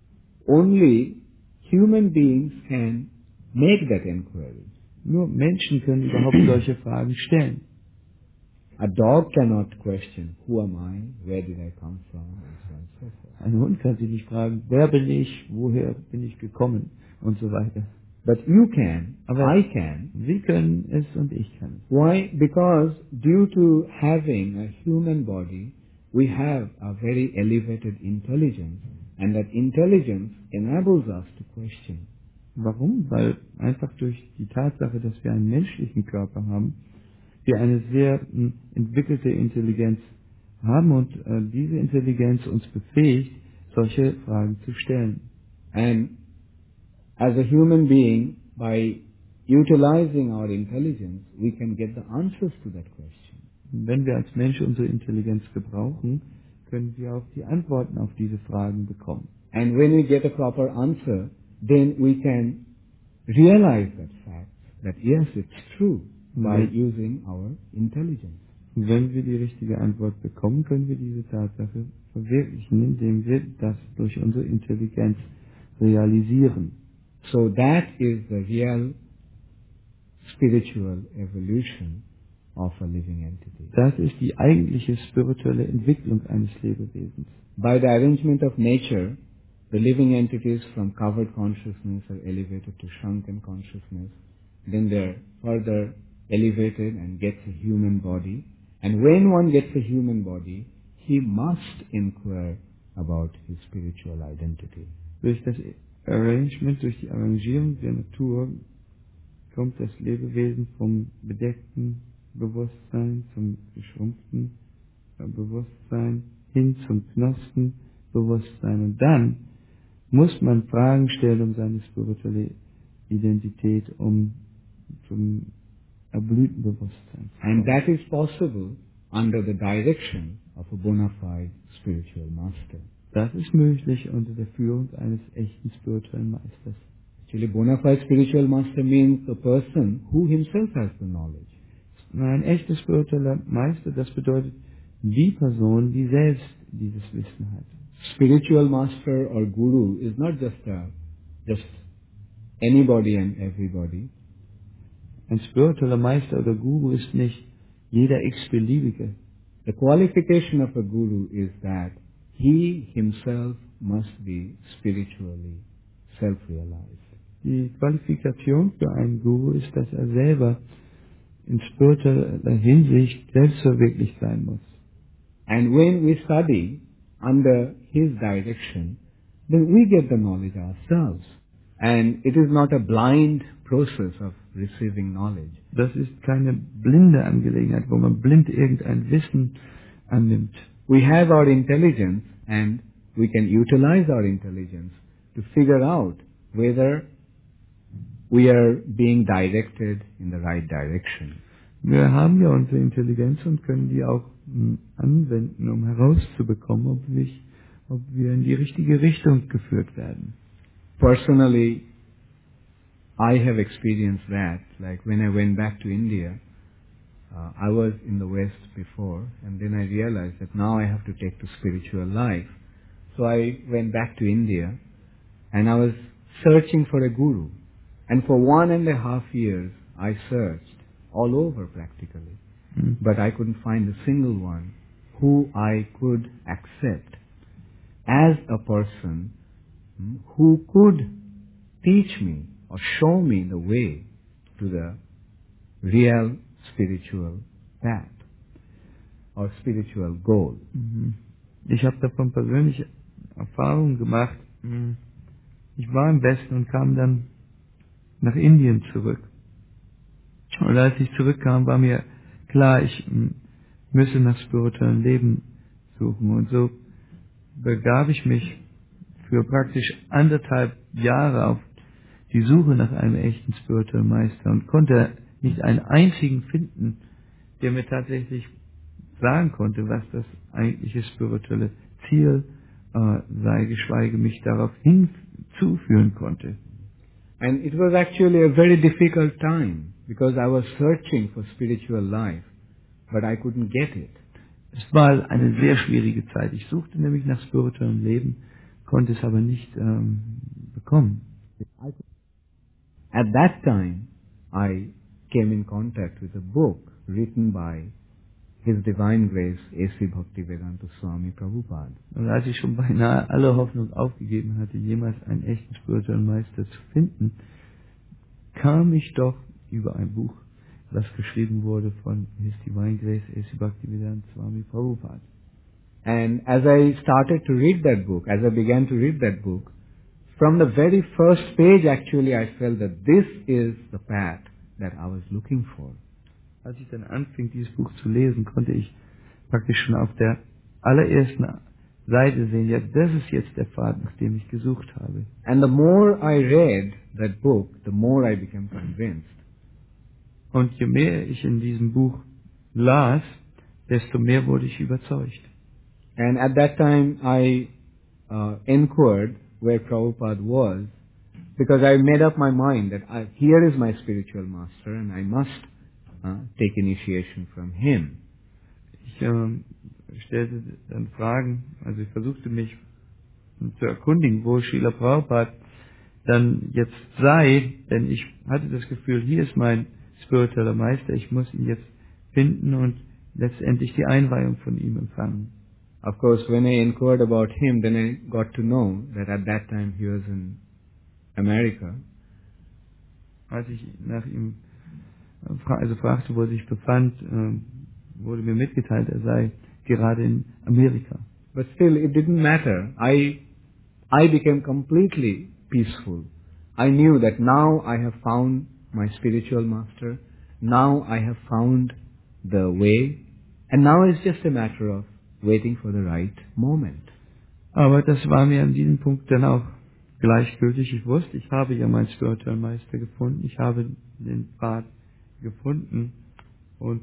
only human beings can make that inquiry. Nur Menschen können überhaupt solche Fragen stellen. A dog cannot question, who am I, where did I come from, and so on and so forth. Ein Hund kann sich nicht fragen, wer bin ich, woher bin ich gekommen und so weiter. But you can, Aber I can. Sie können es und ich kann es. Why? Because due to having a human body, we have a very elevated intelligence, and that intelligence enables us to question. Warum? Weil einfach durch die Tatsache, dass wir einen menschlichen Körper haben, wir eine sehr entwickelte Intelligenz haben und diese Intelligenz uns befähigt, solche Fragen zu stellen. And as a human being, by utilizing our intelligence, we can get the answers to that question. Wenn wir als Mensch unsere Intelligenz gebrauchen, können wir auch die Antworten auf diese Fragen bekommen. And when we get a proper answer, then we can realize that fact, that yes, it's true, by using our intelligence. Und wenn wir die richtige Antwort bekommen, können wir diese Tatsache verwirklichen, indem wir das durch unsere Intelligenz realisieren. So that is the real spiritual evolution of a living entity. Das ist die eigentliche spirituelle Entwicklung eines Lebewesens. By the arrangement of nature, the living entities from covered consciousness are elevated to shrunken consciousness. Then they're further elevated and gets a human body. And when one gets a human body, he must inquire about his spiritual identity. Durch das Arrangement, durch die Arrangierung der Natur kommt das Lebewesen vom bedeckten Bewusstsein zum geschrumpften Bewusstsein hin zum Knospenbewusstsein. Und dann muss man Fragen stellen um seine spirituelle Identität, um zum erblühten Bewusstsein zu kommen. And that is possible under the direction of a bona fide spiritual master. Das ist möglich unter der Führung eines echten spirituellen Meisters. Actually, bona fide spiritual master means a person who himself has the knowledge. Ein echter spiritueller Meister, das bedeutet die Person, die selbst dieses Wissen hat. Spiritual master or guru is not just anybody and everybody. Ein spiritueller Meister oder Guru ist nicht jeder x-beliebige. The qualification of a guru is that he himself must be spiritually self-realized. Die Qualifikation für einen Guru ist, dass er selber in spiritueller Hinsicht selbstverwirklicht sein muss. And when we study under his direction, then we get the knowledge ourselves. And it is not a blind process of receiving knowledge. Das ist keine blinde Angelegenheit, wo man blind irgendein Wissen annimmt. We have our intelligence and we can utilize our intelligence to figure out whether we are being directed in the right direction. Wir haben ja unsere Intelligenz und können die auch anwenden, um herauszubekommen, ob wir in die richtige Richtung geführt werden. Personally, I have experienced that. Like when I went back to India, I was in the West before, and then I realized that now I have to take to spiritual life. So I went back to India, and I was searching for a guru. And for 1.5 years, I searched all over practically. But I couldn't find a single one who I could accept as a person who could teach me or show me the way to the real spiritual path or spiritual goal. Ich habe davon persönliche Erfahrungen gemacht. Ich war im Westen und kam dann nach Indien zurück. Und als ich zurückkam, war mir klar, ich müsse nach spirituellem Leben suchen. Und so begab ich mich für praktisch 1,5 Jahre auf die Suche nach einem echten spirituellen Meister und konnte nicht einen einzigen finden, der mir tatsächlich sagen konnte, was das eigentliche spirituelle Ziel sei, geschweige mich darauf hinzuführen konnte. And it was actually a very difficult time because I was searching for spiritual life, but I couldn't get it. Es war eine sehr schwierige Zeit. Ich suchte nämlich nach spirituellem Leben, konnte es aber nicht bekommen. At that time, I came in contact with a book written by His Divine Grace A.C. Bhaktivedanta Swami Prabhupada. Und als ich schon beinahe alle Hoffnung aufgegeben hatte, jemals einen echten spirituellen Meister zu finden, kam ich doch über ein Buch, das geschrieben wurde von His Divine Grace A.C. Bhaktivedanta Swami Prabhupada. And as I started to read that book, as I began to read that book, from the very first page actually I felt that this is the path that I was looking for. Als ich dann anfing, dieses Buch zu lesen, konnte ich praktisch schon auf der allerersten Seite sehen, ja, das ist jetzt der Pfad, nach dem ich gesucht habe. And the more I read that book, the more I became convinced. Und je mehr ich in diesem Buch las, desto mehr wurde ich überzeugt. And at that time I inquired where Prabhupada was, because I made up my mind that here is my spiritual master and I must take initiation from him. Ich stellte dann Fragen, also ich versuchte mich zu erkundigen, wo Srila Prabhupada dann jetzt sei, denn ich hatte das Gefühl, hier ist mein spiritueller Meister, ich muss ihn jetzt finden und letztendlich die Einweihung von ihm empfangen. Of course, when I inquired about him, then I got to know that at that time he was in America. Als ich nach ihm fragte, wo er sich befand, wurde mir mitgeteilt, er sei gerade in Amerika. But still, it didn't matter. I became completely peaceful. I knew that now I have found my spiritual master. Now I have found the way. And now it's just a matter of waiting for the right moment. Aber das war mir an diesem Punkt dann auch gleichgültig. Ich wusste, ich habe ja meinen spirituellen Meister gefunden. Ich habe den Pfad gefunden. Und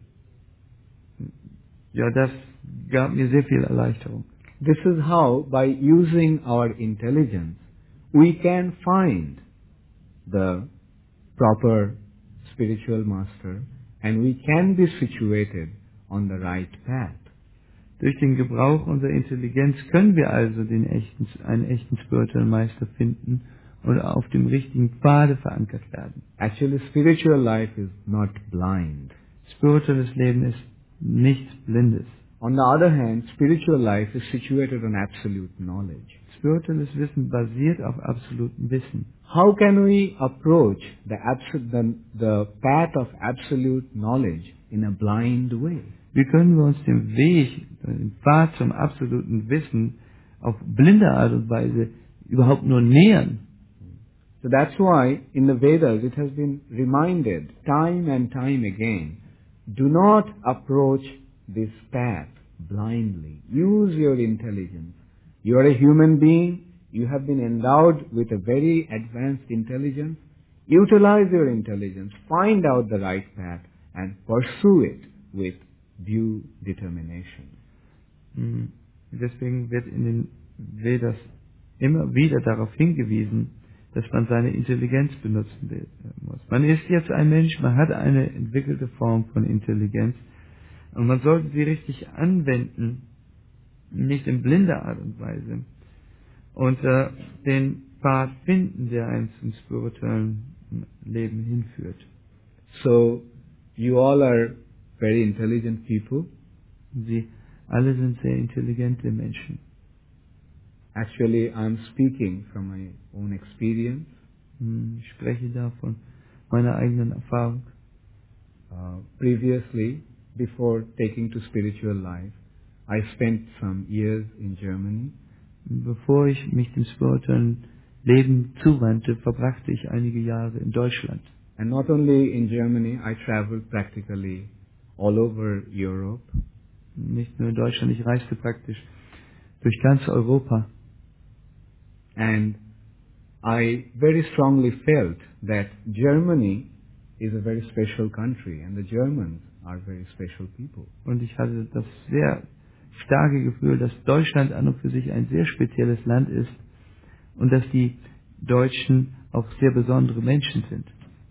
ja, das gab mir sehr viel Erleichterung. This is how, by using our intelligence, we can find the proper spiritual master and we can be situated on the right path. Durch den Gebrauch unserer Intelligenz können wir also einen echten spirituellen Meister finden und auf dem richtigen Pfade verankert werden. Actually, spiritual life is not blind. Spirituelles Leben ist nichts Blindes. On the other hand, spiritual life is situated on absolute knowledge. Spirituelles Wissen basiert auf absolutem Wissen. How can we approach the path of absolute knowledge in a blind way? Wie können wir uns den Pfad zum absoluten Wissen auf blinde Art und Weise überhaupt nur nähern? So that's why in the Vedas it has been reminded time and time again, do not approach this path blindly. Use your intelligence. You are a human being. You have been endowed with a very advanced intelligence. Utilize your intelligence. Find out the right path and pursue it with due determination. Deswegen wird in den Vedas immer wieder darauf hingewiesen, dass man seine Intelligenz benutzen muss. Man ist jetzt ein Mensch, man hat eine entwickelte Form von Intelligenz und man sollte sie richtig anwenden, nicht in blinder Art und Weise, und den Pfad finden, der einen zum spirituellen Leben hinführt. So, you all are very intelligent people. Sie alle sind sehr intelligente Menschen. Actually, I'm speaking from my own experience. Ich spreche da von meiner eigenen Erfahrung. Previously, before taking to spiritual life, I spent some years in Germany. Bevor ich mich dem spirituellen Leben zuwandte, verbrachte ich einige Jahre in Deutschland. And not only in Germany, I traveled practically all over Europe. Nicht nur in Deutschland, ich reiste praktisch durch ganz Europa. And I very strongly felt that Germany is a very special country and the Germans are very special people. Und ich hatte das sehr starke Gefühl, dass Deutschland an und für sich ein sehr spezielles Land ist und dass die Deutschen auch sehr besondere Menschen sind.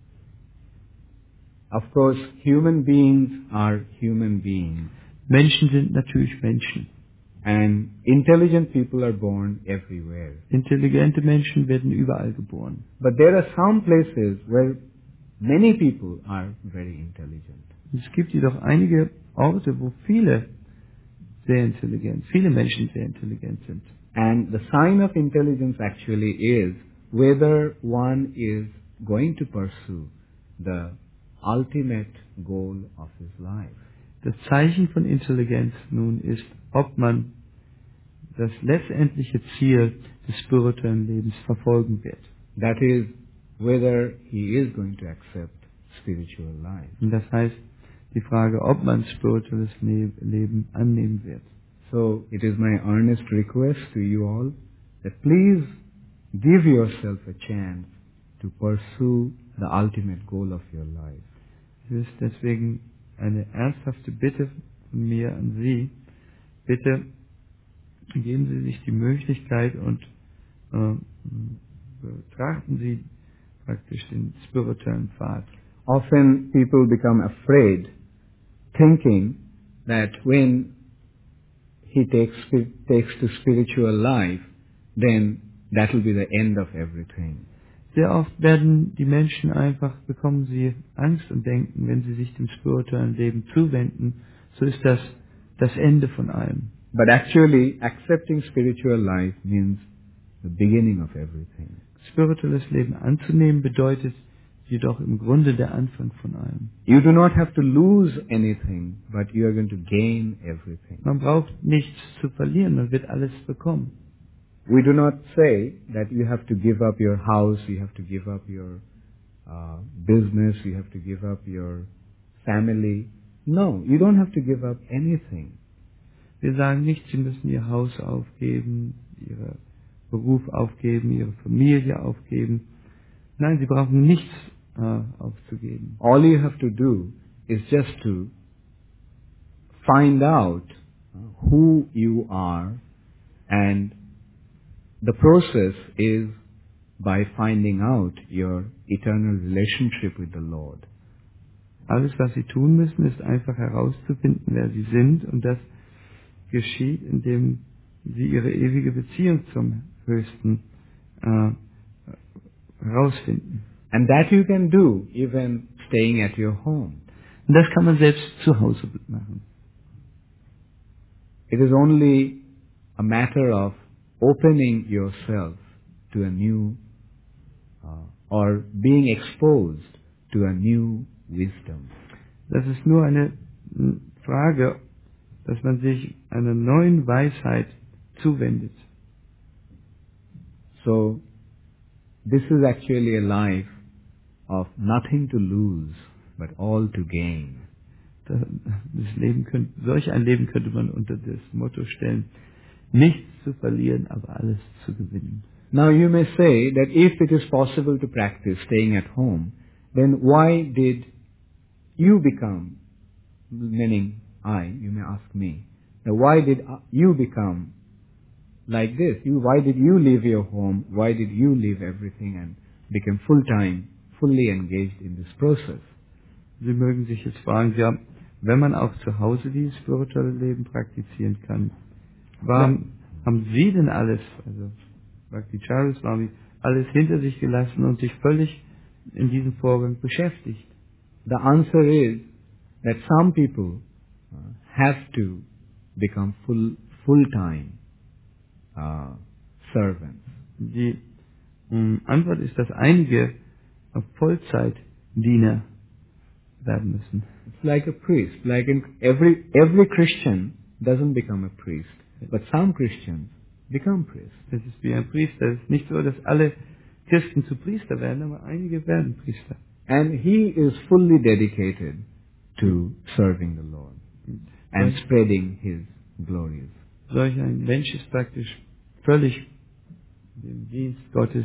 Of course, human beings are human beings. Menschen sind natürlich Menschen. And intelligent people are born everywhere. Intelligente Menschen werden überall geboren. But there are some places where many people are very intelligent. Es gibt jedoch einige Orte, wo viele Menschen sehr intelligent sind. And the sign of intelligence actually is whether one is going to pursue the ultimate goal of his life. Das Zeichen von Intelligenz nun ist, ob man das letztendliche Ziel des spirituellen Lebens verfolgen wird. That is, whether he is going to accept spiritual life. Und das heißt, die Frage, ob man spirituelles Leben annehmen wird. So, it is my earnest request to you all that please give yourself a chance to pursue the ultimate goal of your life. Es ist deswegen eine ernsthafte Bitte von mir an Sie. Bitte geben Sie sich die Möglichkeit und betrachten Sie praktisch den spirituellen Pfad. Often people become afraid, thinking that when he takes to spiritual life, then that will be the end of everything. Sehr oft bekommen sie Angst und denken, wenn sie sich dem spirituellen Leben zuwenden, so ist das das Ende von allem. But actually, accepting spiritual life means the beginning of everything. Spirituelles Leben anzunehmen bedeutet jedoch im Grunde der Anfang von allem. You do not have to lose anything, but you are going to gain everything. Man braucht nichts zu verlieren, man wird alles bekommen. We do not say that you have to give up your house, you have to give up your business, you have to give up your family. No, you don't have to give up anything. Wir sagen nicht, Sie müssen Ihr Haus aufgeben, Ihren Beruf aufgeben, Ihre Familie aufgeben. Nein, Sie brauchen nichts aufzugeben. All you have to do is just to find out who you are, and the process is by finding out your eternal relationship with the Lord. Alles, was Sie tun müssen, ist einfach herauszufinden, wer Sie sind, und das geschieht, indem Sie Ihre ewige Beziehung zum Höchsten herausfinden. And that you can do even staying at your home. Und das kann man selbst zu Hause machen. It is only a matter of opening yourself to a new or being exposed to a new wisdom. Das ist nur eine Frage, dass man sich einer neuen Weisheit zuwendet. So, this is actually a life of nothing to lose, but all to gain. Solch ein Leben könnte man unter das Motto stellen, nichts zu verlieren, aber alles zu gewinnen. Now you may say that if it is possible to practice staying at home, then why did you become, meaning you may ask me, now why did you become like this? Why did you leave your home? Why did you leave everything and become full-time, fully engaged in this process? Sie mögen sich jetzt fragen, ja, wenn man auch zu Hause dieses spirituelle Leben praktizieren kann, warum haben Sie denn alles, also Bhakti-Charis Swami, alles hinter sich gelassen und sich völlig in diesem Vorgang beschäftigt? The answer is that some people have to become full-time servants. Die Antwort ist, dass einige auf Vollzeitdiener werden müssen. It's like a priest. Like in every Christian doesn't become a priest, but some Christians become priests. Das ist wie ein Priester. Es ist nicht so, dass alle Christen zu Priester werden, aber einige werden Priester. And he is fully dedicated to serving the Lord and spreading His glories. Solch ein Mensch ist praktisch völlig dem Dienst Gottes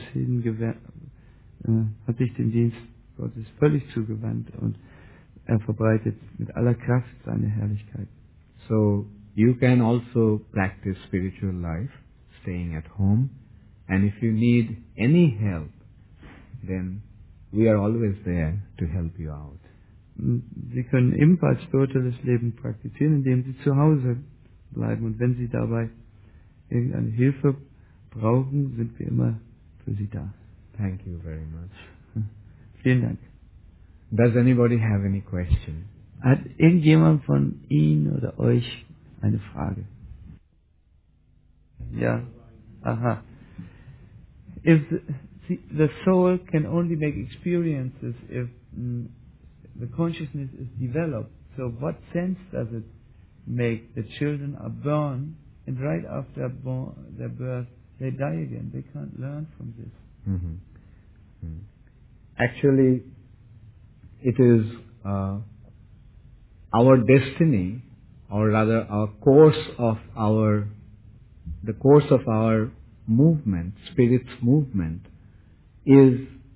hat sich dem Dienst Gottes völlig zugewandt und er verbreitet mit aller Kraft seine Herrlichkeit. So you can also practice spiritual life staying at home, and if you need any help, then we are always there to help you out. Sie können ebenfalls spirituelles Leben praktizieren, indem Sie zu Hause bleiben, und wenn Sie dabei irgendeine Hilfe brauchen, sind wir immer für Sie da. Thank you very much. Vielen Dank. Does anybody have any question? Hat irgendjemand von Ihnen oder euch eine Frage? Ja. Aha. If the soul can only make experiences if the consciousness is developed, so what sense does it make that children are born and right after their birth they die again? They can't learn from this. Mm-hmm. Mm. Actually, it is our destiny, or rather the course of our movement, spirit's movement, is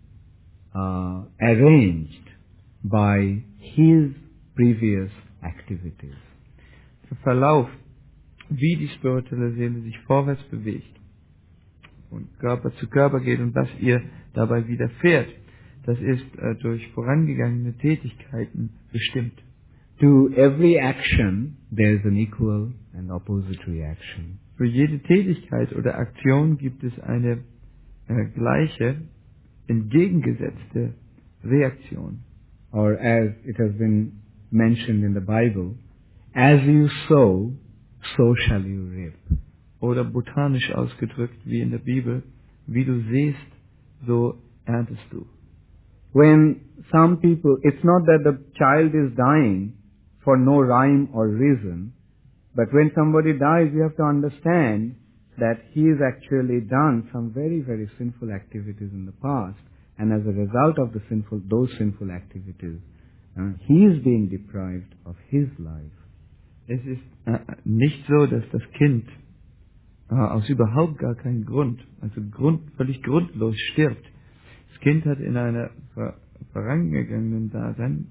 arranged by his previous activities. Der Verlauf, wie die spirituelle Seele sich vorwärts bewegt und Körper zu Körper geht und was ihr dabei widerfährt, das ist durch vorangegangene Tätigkeiten bestimmt. To every action there is an equal and opposite reaction. Für jede Tätigkeit oder Aktion gibt es eine gleiche, entgegengesetzte Reaktion. Or as it has been mentioned in the Bible, as you sow, so shall you reap. Oder botanisch ausgedrückt, wie in der Bibel, wie du sähst, so erntest du. When some people, it's not that the child is dying for no rhyme or reason, but when somebody dies, you have to understand that he has actually done some very, very sinful activities in the past, and as a result of those sinful activities, he is being deprived of his life. Es ist nicht so, dass das Kind aus überhaupt gar keinem Grund, also völlig grundlos stirbt. Das Kind hat in einer vorangegangenen Dasein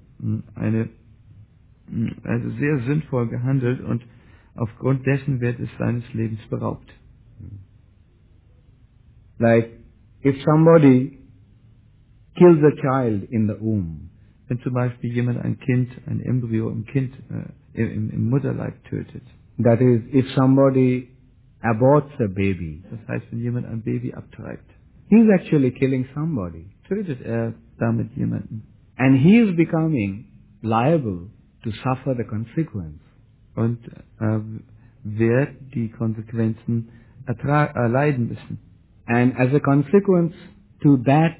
also sehr sinnvoll gehandelt und aufgrund dessen wird es seines Lebens beraubt. Like if somebody kills a child in the womb, wenn zum Beispiel jemand ein Embryo im Mutterleib tötet. That is, if somebody aborts a baby, das heißt, wenn jemand ein Baby abtreibt, he is actually killing somebody. Tötet er damit jemanden. And he is becoming liable to suffer the consequence. Und wird die Konsequenzen erleiden müssen. And as a consequence to that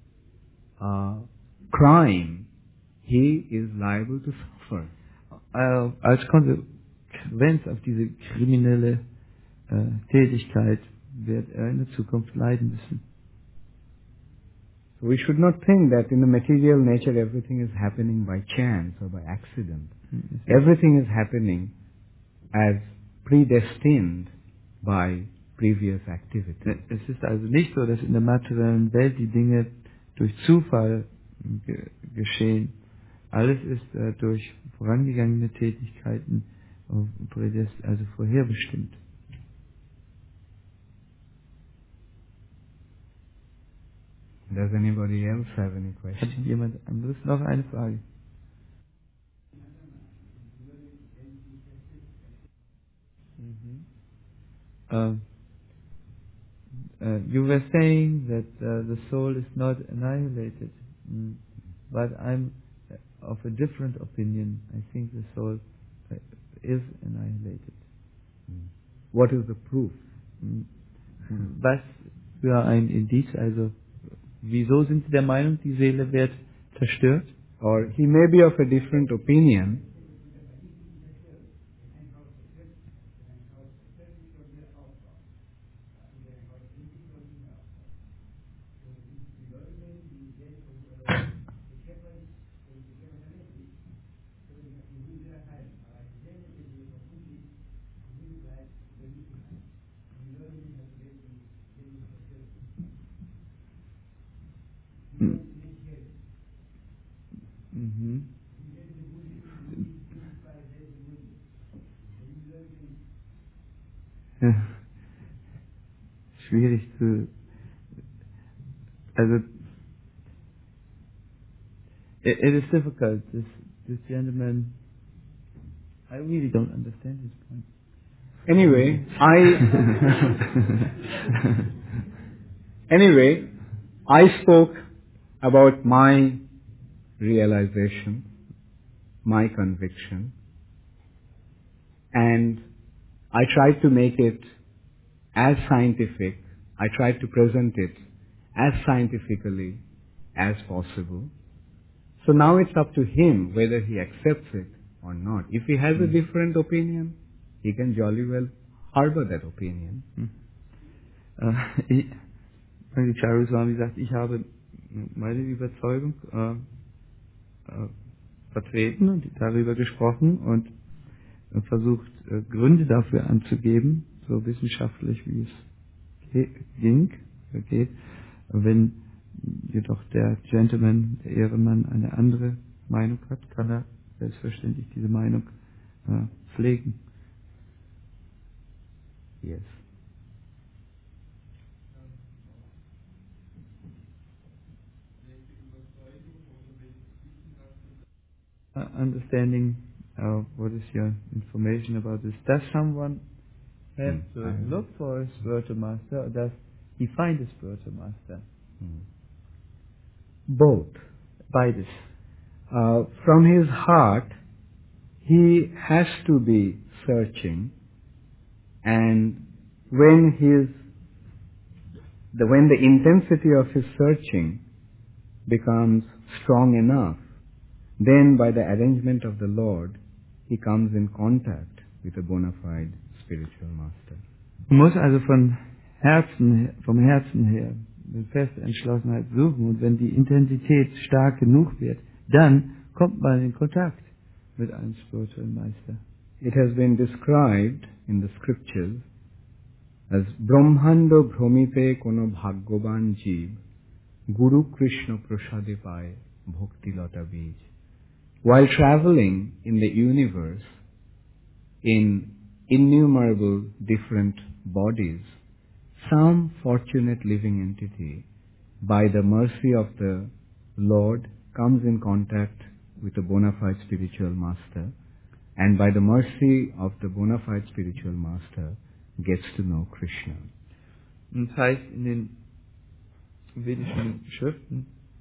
crime, he is liable to suffer. Als Konsequenz auf diese kriminelle Tätigkeit wird er in der Zukunft leiden müssen. So we should not think that in the material nature everything is happening by chance or by accident. Everything is happening as predestined by previous activities. Es ist also nicht so, dass in der materiellen Welt die Dinge durch Zufall geschehen. Alles ist durch vorangegangene Tätigkeiten also vorherbestimmt. Does anybody else have any Hat questions? jemand anderes noch eine Frage? You were saying that the soul is not annihilated, but I'm of a different opinion. I think the soul is annihilated. What is the proof? Was für ein Indiz, also wieso sind Sie der Meinung, die Seele wird zerstört? Or he may be of a different opinion, Mhm. Ja. Schwierig zu, also it is difficult. This gentleman, I really don't understand his point. Anyway, I spoke about my realization, my conviction, and I tried to make it as scientific, I tried to present it as scientifically as possible. So now it's up to him whether he accepts it or not. If he has a different opinion, he can jolly well harbor that opinion. Charu Swami sagt, ich habe meine Überzeugung vertreten und darüber gesprochen und versucht, Gründe dafür anzugeben, so wissenschaftlich wie es geht. Wenn jedoch der Gentleman, der Ehrenmann, eine andere Meinung hat, kann er selbstverständlich diese Meinung pflegen. Yes. Understanding what is your information about this? Does someone have to look for a spiritual master, or does he find a spiritual master? Both. Beides. From his heart, he has to be searching, and when the intensity of his searching becomes strong enough, then by the arrangement of the Lord, he comes in contact with a bona fide spiritual master. Man muss also vom Herzen her mit fester Entschlossenheit suchen, und wenn die Intensität stark genug wird, dann kommt man in Kontakt mit einem spirituellen Meister. It has been described in the scriptures as Brahmando Bhromite Kono Bhagyavan Jeev Guru Krishna Prasade Paye Bhakti Lata Bij. While traveling in the universe in innumerable different bodies, some fortunate living entity, by the mercy of the Lord, comes in contact with a bona fide spiritual master, and by the mercy of the bona fide spiritual master, gets to know Krishna. Und das heißt in den vedischen Schriften,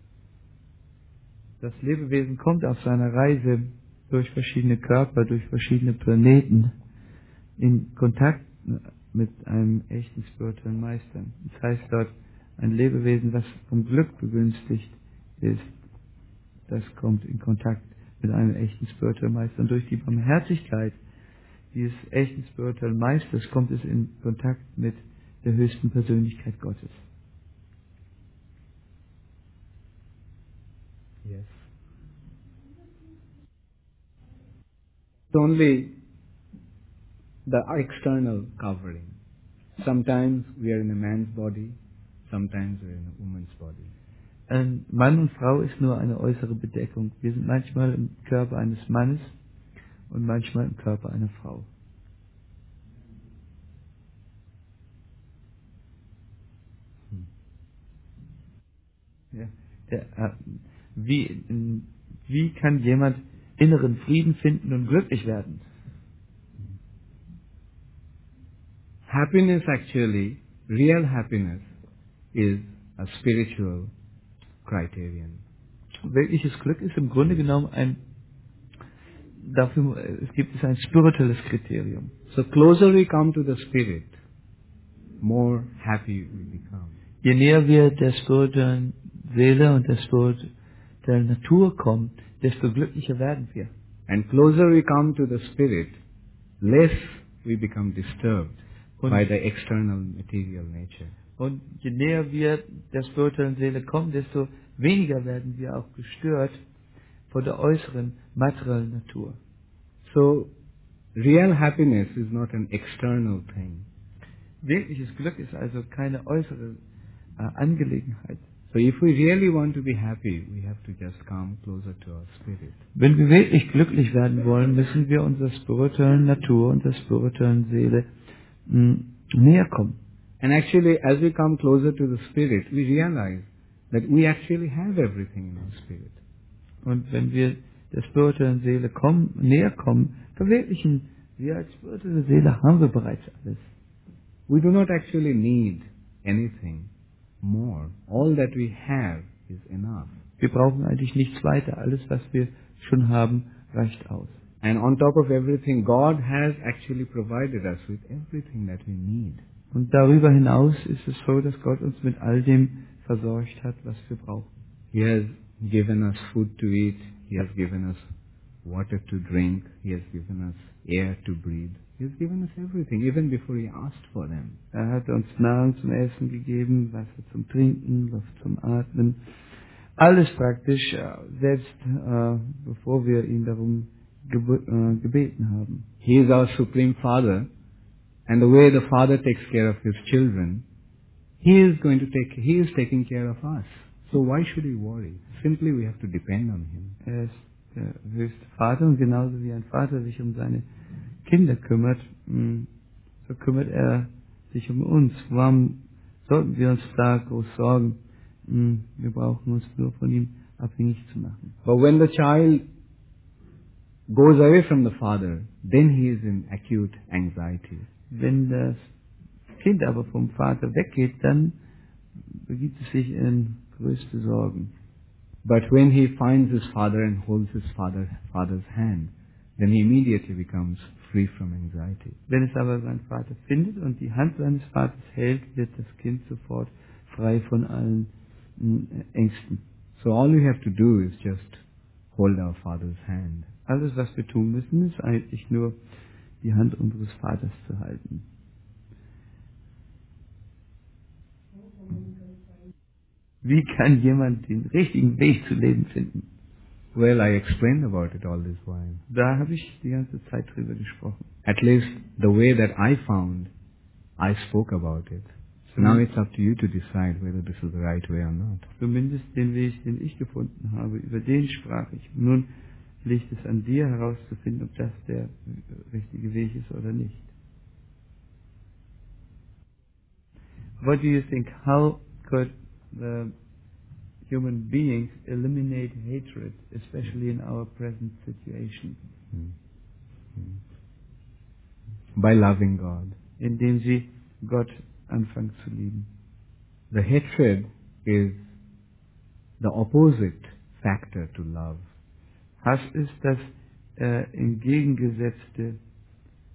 das Lebewesen kommt auf seiner Reise durch verschiedene Körper, durch verschiedene Planeten, in Kontakt mit einem echten spirituellen Meister. Das heißt dort, ein Lebewesen, was vom Glück begünstigt ist, das kommt in Kontakt mit einem echten spirituellen Meister. Und durch die Barmherzigkeit dieses echten spirituellen Meisters kommt es in Kontakt mit der höchsten Persönlichkeit Gottes. Yes. It's only the external covering. Sometimes we are in a man's body, sometimes we are in a woman's body. Ein Mann und Frau ist nur eine äußere Bedeckung. Wir sind manchmal im Körper eines Mannes und manchmal im Körper einer Frau. Ja. Wie kann jemand inneren Frieden finden und glücklich werden? Happiness actually, real happiness is a spiritual criterion. Wirkliches Glück ist im Grunde genommen es gibt ein spirituelles Kriterium. So closer we come to the spirit, more happy we become. Je näher wir der spirituellen Seele und der spirituellen Natur kommen, desto glücklicher werden wir. And closer we come to the spirit, less we become disturbed by the external material nature. Und je näher wir der spirituellen Seele kommen, desto weniger werden wir auch gestört von der äußeren materiellen Natur. So, real happiness is not an external thing. Wirkliches Glück ist also keine äußere Angelegenheit. So if we really want to be happy, we have to just come closer to our spirit. Wenn wir wirklich glücklich werden wollen, müssen wir unserer spirituellen Natur und der spirituellen Seele näher kommen. And actually, as we come closer to the spirit, we realize that we actually have everything in our spirit. Und wenn wir der spirituellen Seele näher kommen, verwirklichen wir als spirituelle Seele, haben wir bereits alles. We do not actually need anything more. All that we have is enough. Wir brauchen eigentlich nichts weiter. Alles, was wir schon haben, reicht aus. And on top of everything, God has actually provided us with everything that we need. Und darüber hinaus ist es so, dass Gott uns mit all dem versorgt hat, was wir brauchen. He has given us food to eat. He has given us water to drink. He has given us air to breathe. He has given us everything, even before we asked for them. Er hat uns Nahrung zum Essen gegeben, Wasser zum Trinken, Luft zum Atmen. Alles praktisch, selbst bevor wir ihn darum gebeten haben. He is our Supreme Father, and the way the Father takes care of His children, He is taking care of us. So why should we worry? Simply we have to depend on Him. Er ist der höchste Vater und genauso wie ein Vater sich um seine Kinder kümmert, so kümmert er sich um uns. Warum sollten wir uns da groß sorgen? Wir brauchen uns nur von ihm abhängig zu machen. But when the child goes away from the father, then he is in acute anxiety. Wenn das Kind aber vom Vater weggeht, dann begibt es sich in größte Sorgen. But when he finds his father and holds his father's hand, then he immediately becomes free from anxiety. Wenn es aber seinen Vater findet und die Hand seines Vaters hält, wird das Kind sofort frei von allen Ängsten. So all we have to do is just hold our father's hand. Alles, was wir tun müssen, ist eigentlich nur die Hand unseres Vaters zu halten. Wie kann jemand den richtigen Weg zu leben finden? Well, I explained about it all this while. Da habe ich die ganze Zeit drüber gesprochen. At least the way that I found, I spoke about it. So now it's up to you to decide whether this is the right way or not. Zumindest den Weg, den ich gefunden habe, über den sprach ich. Nun liegt es an dir herauszufinden, ob das der richtige Weg ist oder nicht. What do you think? How could the human beings eliminate hatred, especially in our present situation? By loving God. Indem sie Gott anfangen zu lieben. The hatred is the opposite factor to love. Hass ist das entgegengesetzte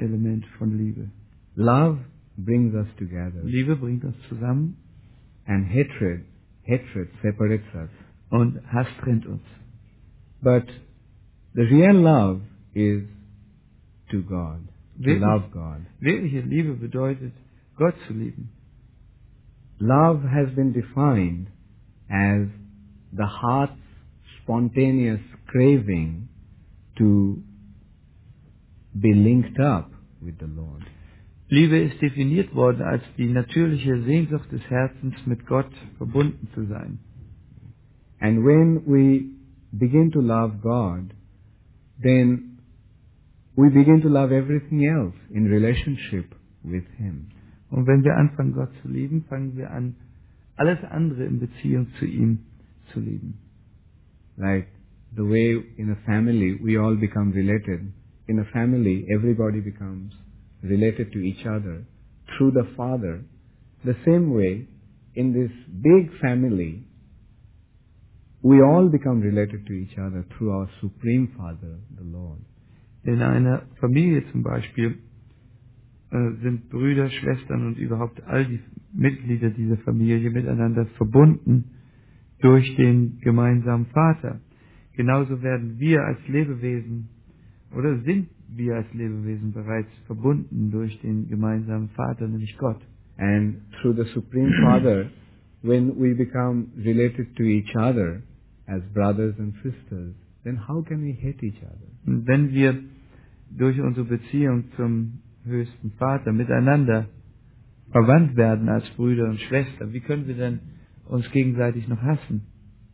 Element von Liebe. Love brings us together, Liebe bringt uns zusammen and hatred separates us. und Hass trennt uns. But the real love is to God, to love God. Wirkliche Liebe bedeutet, Gott zu lieben. Love has been defined as the heart's spontaneous craving to be linked up with the Lord. Liebe ist definiert worden als die natürliche Sehnsucht des Herzens, mit Gott verbunden zu sein. And when we begin to love God, then we begin to love everything else in relationship with Him. Und wenn wir anfangen, Gott zu lieben, fangen wir an, alles andere in Beziehung zu ihm zu lieben. Like the way in a family we all become related. In a family, everybody becomes related to each other through the Father. The same way, in this big family, we all become related to each other through our Supreme Father, the Lord. In einer Familie zum Beispiel sind Brüder, Schwestern und überhaupt all die Mitglieder dieser Familie miteinander verbunden durch den gemeinsamen Vater. Genauso werden wir als Lebewesen oder sind wir als Lebewesen bereits verbunden durch den gemeinsamen Vater, nämlich Gott. And through the Supreme Father, when we become related to each other as brothers and sisters, then how can we hate each other? Und wenn wir durch unsere Beziehung zum höchsten Vater miteinander verwandt werden als Brüder und Schwestern, wie können wir denn uns gegenseitig noch hassen?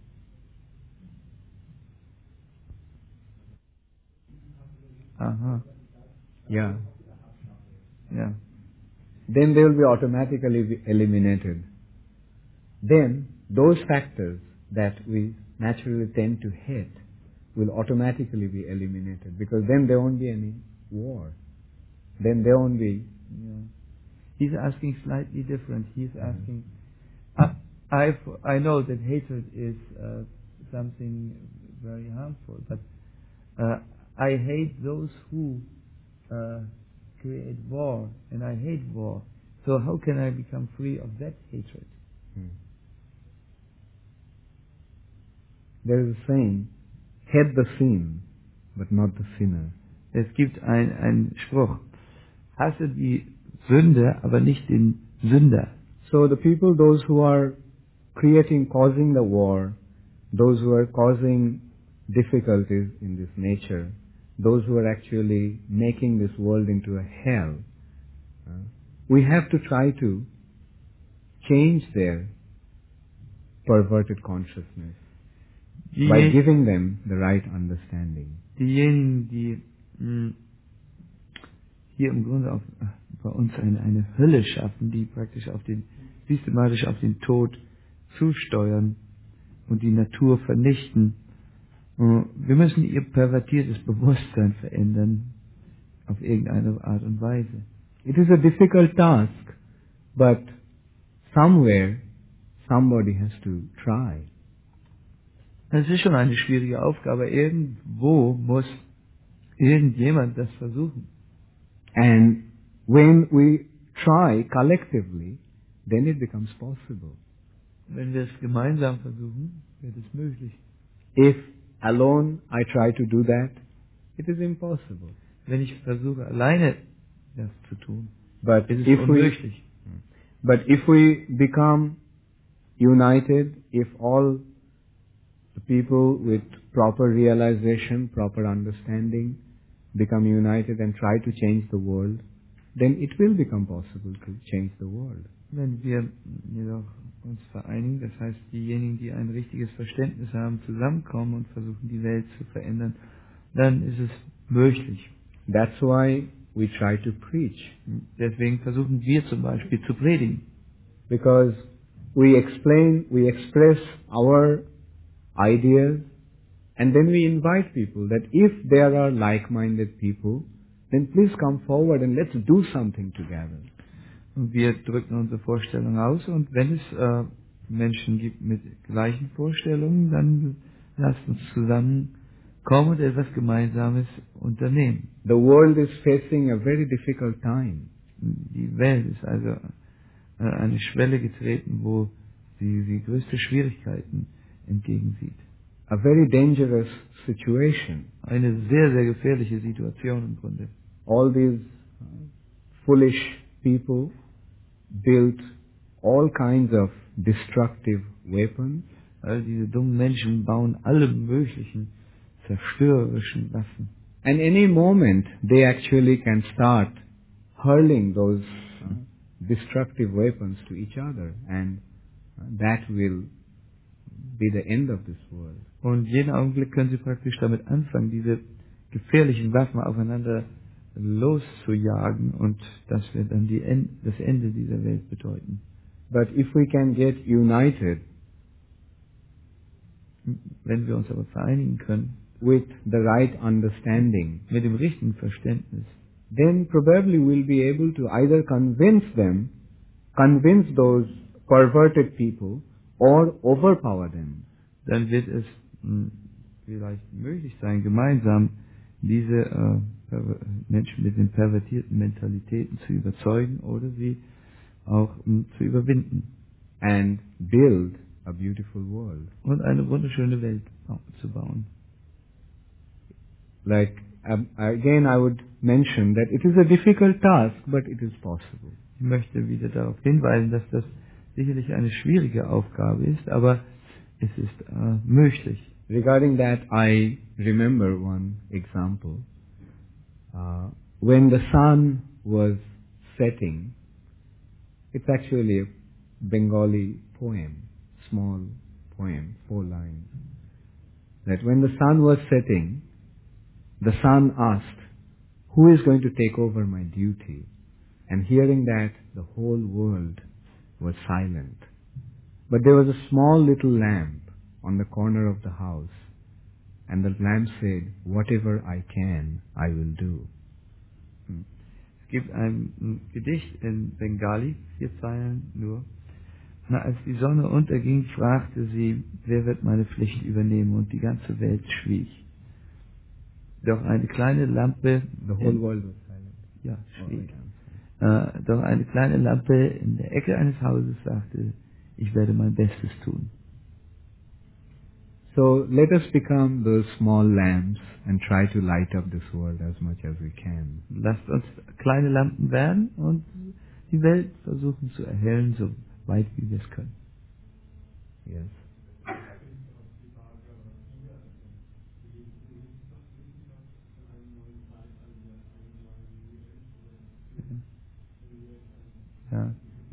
Aha, Yeah. ja. Then they will be automatically eliminated. Then those factors that we naturally tend to hate will automatically be eliminated, because then there won't be any war. Then there won't be. Yeah. He's asking slightly different. He's asking, I know that hatred is something very harmful, but I hate those who create war, and I hate war. So how can I become free of that hatred? There is a saying, hate the sin, but not the sinner. Es gibt einen Spruch, hasse die Sünde, aber nicht den Sünder. So the people, those who are causing the war, those who are causing difficulties in this nature, those who are actually making this world into a hell, we have to try to change their perverted consciousness by giving them the right understanding. Diejenigen, die hier im Grunde bei uns eine Hölle schaffen, die praktisch systematisch auf den Tod zusteuern und die Natur vernichten. Wir müssen ihr pervertiertes Bewusstsein verändern, auf irgendeine Art und Weise. It is a difficult task, but somewhere somebody has to try. Es ist schon eine schwierige Aufgabe. Irgendwo muss irgendjemand das versuchen. And when we try collectively, then it becomes possible. Wenn wir es gemeinsam versuchen, wird es möglich. If alone I try to do that, it is impossible. Wenn ich versuche, alleine das zu tun, But ist es if unmöglich. we become united, if all the people with proper realization, proper understanding become united and try to change the world, then it will become possible to change the world. Wenn wir jedoch uns vereinigen, das heißt diejenigen, die ein richtiges Verständnis haben, zusammenkommen und versuchen, die Welt zu verändern, dann ist es möglich. That's why we try to preach. Deswegen versuchen wir zum Beispiel zu predigen. Because we express our ideas, and then we invite people that if there are like-minded people, then please come forward and let's do something together. Und wir drücken unsere Vorstellung aus, und wenn es Menschen gibt mit gleichen Vorstellungen, dann lasst uns zusammen kommen und etwas Gemeinsames unternehmen. The world is facing a very difficult time. Die Welt ist also an eine Schwelle getreten, wo sie die größte Schwierigkeiten entgegensieht. A very dangerous situation. Eine sehr, sehr gefährliche Situation im Grunde. All these foolish people built all kinds of destructive weapons. All diese dummen Menschen bauen alle möglichen zerstörerischen Waffen. And any moment they actually can start hurling those destructive weapons to each other, and that will be the end of this world. Und jeden Augenblick können sie praktisch damit anfangen, diese gefährlichen Waffen aufeinander loszujagen, und das wird dann das Ende dieser Welt bedeuten. But if we can get united Wenn wir uns aber vereinigen können, with the right understanding, mit dem richtigen Verständnis, then probably we'll be able to either convince those perverted people, or overpower them. dann wird es vielleicht möglich sein, gemeinsam diese Menschen mit den pervertierten Mentalitäten zu überzeugen oder sie auch zu überwinden. And build a beautiful world. Und eine wunderschöne Welt zu bauen. Like, again I would mention that it is a difficult task, but it is possible. Ich möchte wieder darauf hinweisen, dass das sicherlich eine schwierige Aufgabe ist, aber es ist möglich. Regarding that, I remember one example. When the sun was setting, it's actually a Bengali poem, small poem, 4 lines. That when the sun was setting, the sun asked, "Who is going to take over my duty?" And hearing that, the whole world was silent. But there was a small little lamp on the corner of the house, and the lamp said, "Whatever I can, I will do." Es gibt ein Gedicht in Bengali, 4 Zeilen nur. Na, als die Sonne unterging, fragte sie, wer wird meine Pflicht übernehmen? Und die ganze Welt schwieg. Doch eine kleine Lampe, The whole world was silent. ja, schwieg. Doch eine kleine Lampe in der Ecke eines Hauses sagte, ich werde mein Bestes tun. So let us become those small lamps and try to light up this world as much as we can. Lasst uns kleine Lampen werden und die Welt versuchen zu erhellen, so weit wie wir es können. Yes. Ja.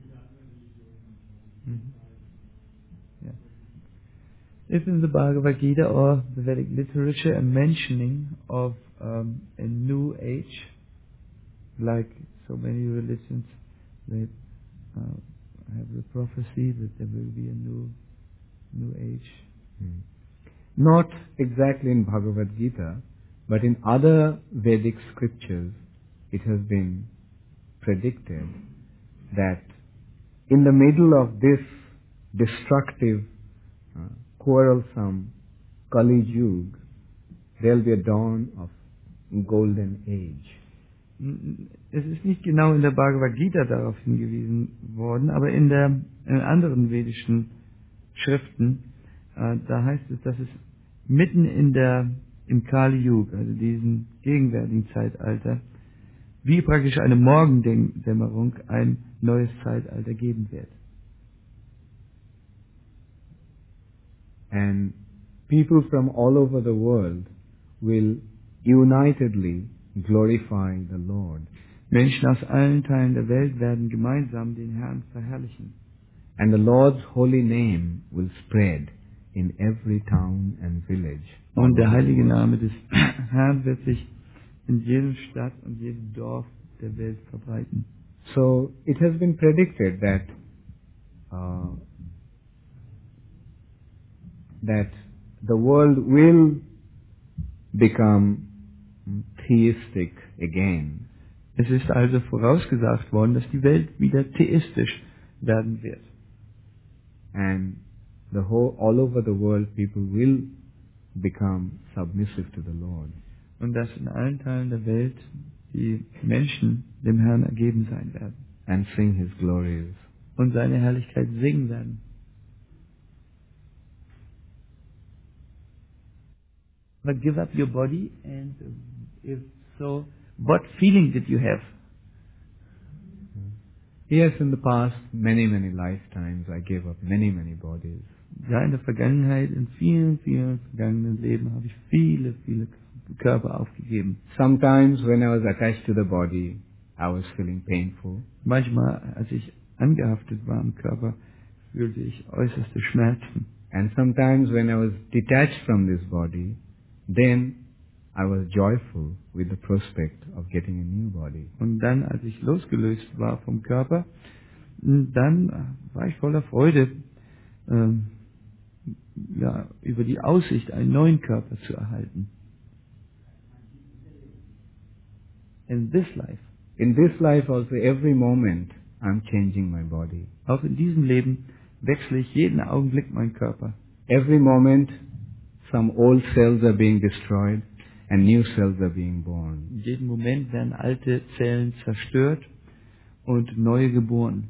Yeah. If in the Bhagavad Gita or the Vedic literature a mentioning of a new age, like so many religions, they have the prophecy that there will be a new age. Not exactly in Bhagavad Gita, but in other Vedic scriptures, it has been predicted that in the middle of this destructive, quarrelsome Kali Yuga, there will be a dawn of golden age. Es ist nicht genau in der Bhagavad Gita darauf hingewiesen worden, aber in anderen vedischen Schriften, da heißt es, dass es mitten im Kali Yuga, also diesem gegenwärtigen Zeitalter, wie praktisch eine Morgendämmerung ein neues Zeitalter geben wird. And people from all over the world will unitedly glorify the Lord. Menschen aus allen Teilen der Welt werden gemeinsam den Herrn verherrlichen. And the Lord's holy name will spread in every town and village. Und der heilige Name des Herrn wird sich in jeder Stadt und jedem Dorf der Welt verbreiten. So it has been predicted that the world will become theistic again. Es ist also vorausgesagt worden, dass die Welt wieder theistisch werden wird. And all over the world people will become submissive to the Lord. Und dass in allen Teilen der Welt die Menschen dem Herrn ergeben sein werden And sing His glories. und seine Herrlichkeit singen werden. But give up your body, and if so, what feeling did you have? Yes, in the past, many lifetimes, I gave up many bodies. Ja, in der Vergangenheit, in vielen vergangenen Leben habe ich viele Körper aufgegeben. Sometimes when I was attached to the body, I was feeling painful. Manchmal, als ich angehaftet war am Körper, fühlte ich äußerste Schmerzen. And sometimes when I was detached from this body, then I was joyful with the prospect of getting a new body. Und dann, als ich losgelöst war vom Körper, dann war ich voller Freude, ja, über die Aussicht, einen neuen Körper zu erhalten. In this life also, every moment I'm changing my body. auch in diesem Leben wechsle ich jeden Augenblick meinen Körper. Every moment some old cells are being destroyed and new cells are being born. In jedem Moment werden alte Zellen zerstört und neue geboren.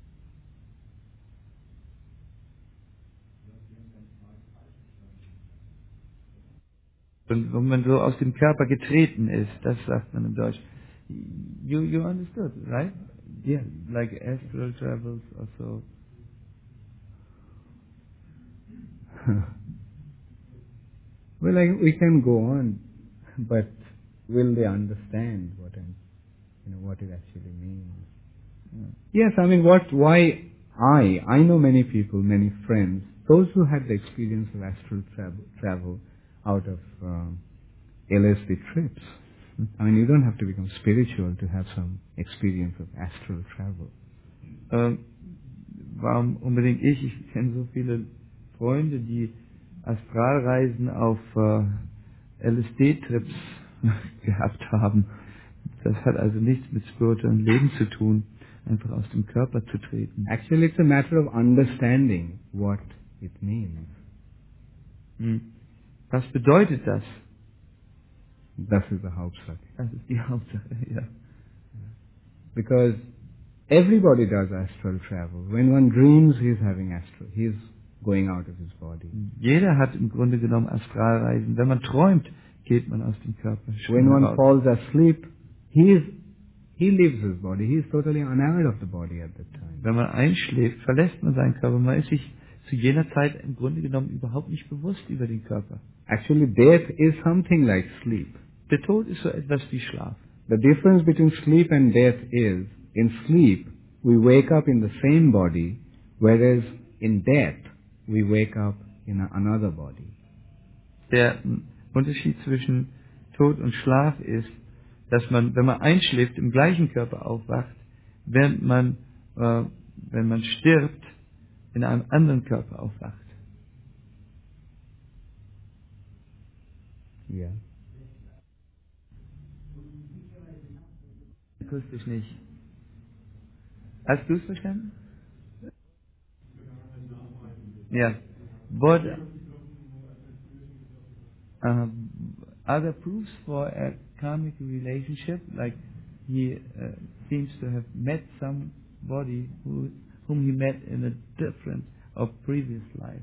Und wenn man so aus dem Körper getreten ist, das sagt man im Deutsch. You understood, right? Yeah. Like astral travels or so. Well, we can go on, but will they understand what it actually means? Yes, I mean, why I know many people, many friends, those who had the experience of astral travel out of LSD trips. I mean, you don't have to become spiritual to have some experience of astral travel. Warum unbedingt ich? Ich kenne so viele Freunde, die Astralreisen auf LSD-Trips gehabt haben. Das hat also nichts mit spirituellem Leben zu tun, einfach aus dem Körper zu treten. Actually, it's a matter of understanding what it means. Was bedeutet das? Das ist die Hauptsache. Das ist die Hauptsache, ja. Because everybody does astral travel. When one dreams, he's going out of his body. Jeder hat im Grunde genommen Astralreisen. Wenn man träumt, geht man aus dem Körper. When one falls asleep, he leaves his body. He is totally unaware of the body at that time. Wenn man einschläft, verlässt man seinen Körper. Man ist sich zu jener Zeit im Grunde genommen überhaupt nicht bewusst über den Körper. Actually, death is something like sleep. Der Tod ist so etwas wie Schlaf. The difference between sleep and death is, in sleep, we wake up in the same body, whereas in death, we wake up in another body. Der Unterschied zwischen Tod und Schlaf ist, dass man, wenn man einschläft, im gleichen Körper aufwacht, während man, wenn man stirbt, in einem anderen Körper aufwacht. Yeah. Akustisch nicht. Hast du es verstanden? Ja. What are there proofs for a karmic relationship? Like he seems to have met somebody whom he met in a different or previous life.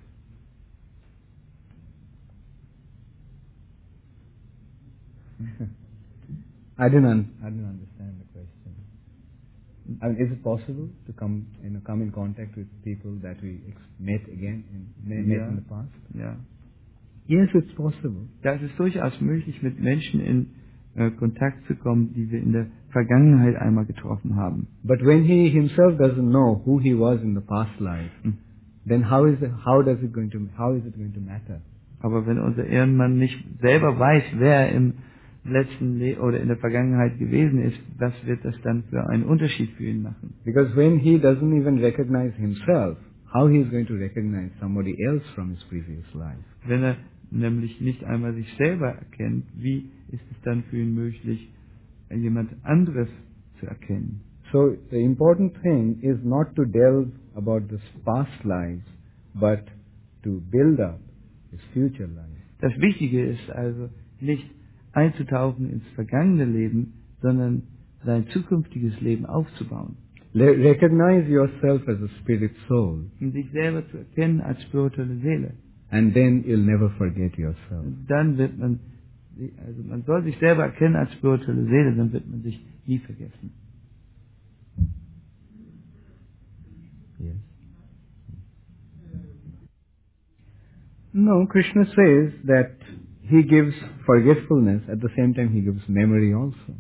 I didn't understand the question. I mean, is it possible to come in contact with people that we met again met in the past? Ja. Yes, it's possible. Ja, es ist durchaus möglich, mit Menschen in Kontakt zu kommen, die wir in der Vergangenheit einmal getroffen haben. But when he himself doesn't know who he was in the past life, then how is it going to matter? Aber wenn unser Ehrenmann nicht selber weiß, wer er im letzten oder in der Vergangenheit gewesen ist, was wird das dann für einen Unterschied für ihn machen? Because when he doesn't even recognize himself, how he is going to recognize somebody else from his previous life? Wenn er nämlich nicht einmal sich selber erkennt, wie ist es dann für ihn möglich, jemand anderes zu erkennen? So the important thing is not to delve about his past lives, but to build up his future life. Das Wichtige ist also nicht einzutauchen ins vergangene Leben, sondern sein zukünftiges Leben aufzubauen. Recognize yourself as a spirit soul, Und sich selber zu erkennen als spirituelle Seele. and then you'll never forget yourself. Und dann wird man, also man soll sich selber erkennen als spirituelle Seele, dann wird man sich nie vergessen. Yes. No, Krishna says that he gives forgetfulness, at the same time he gives memory also.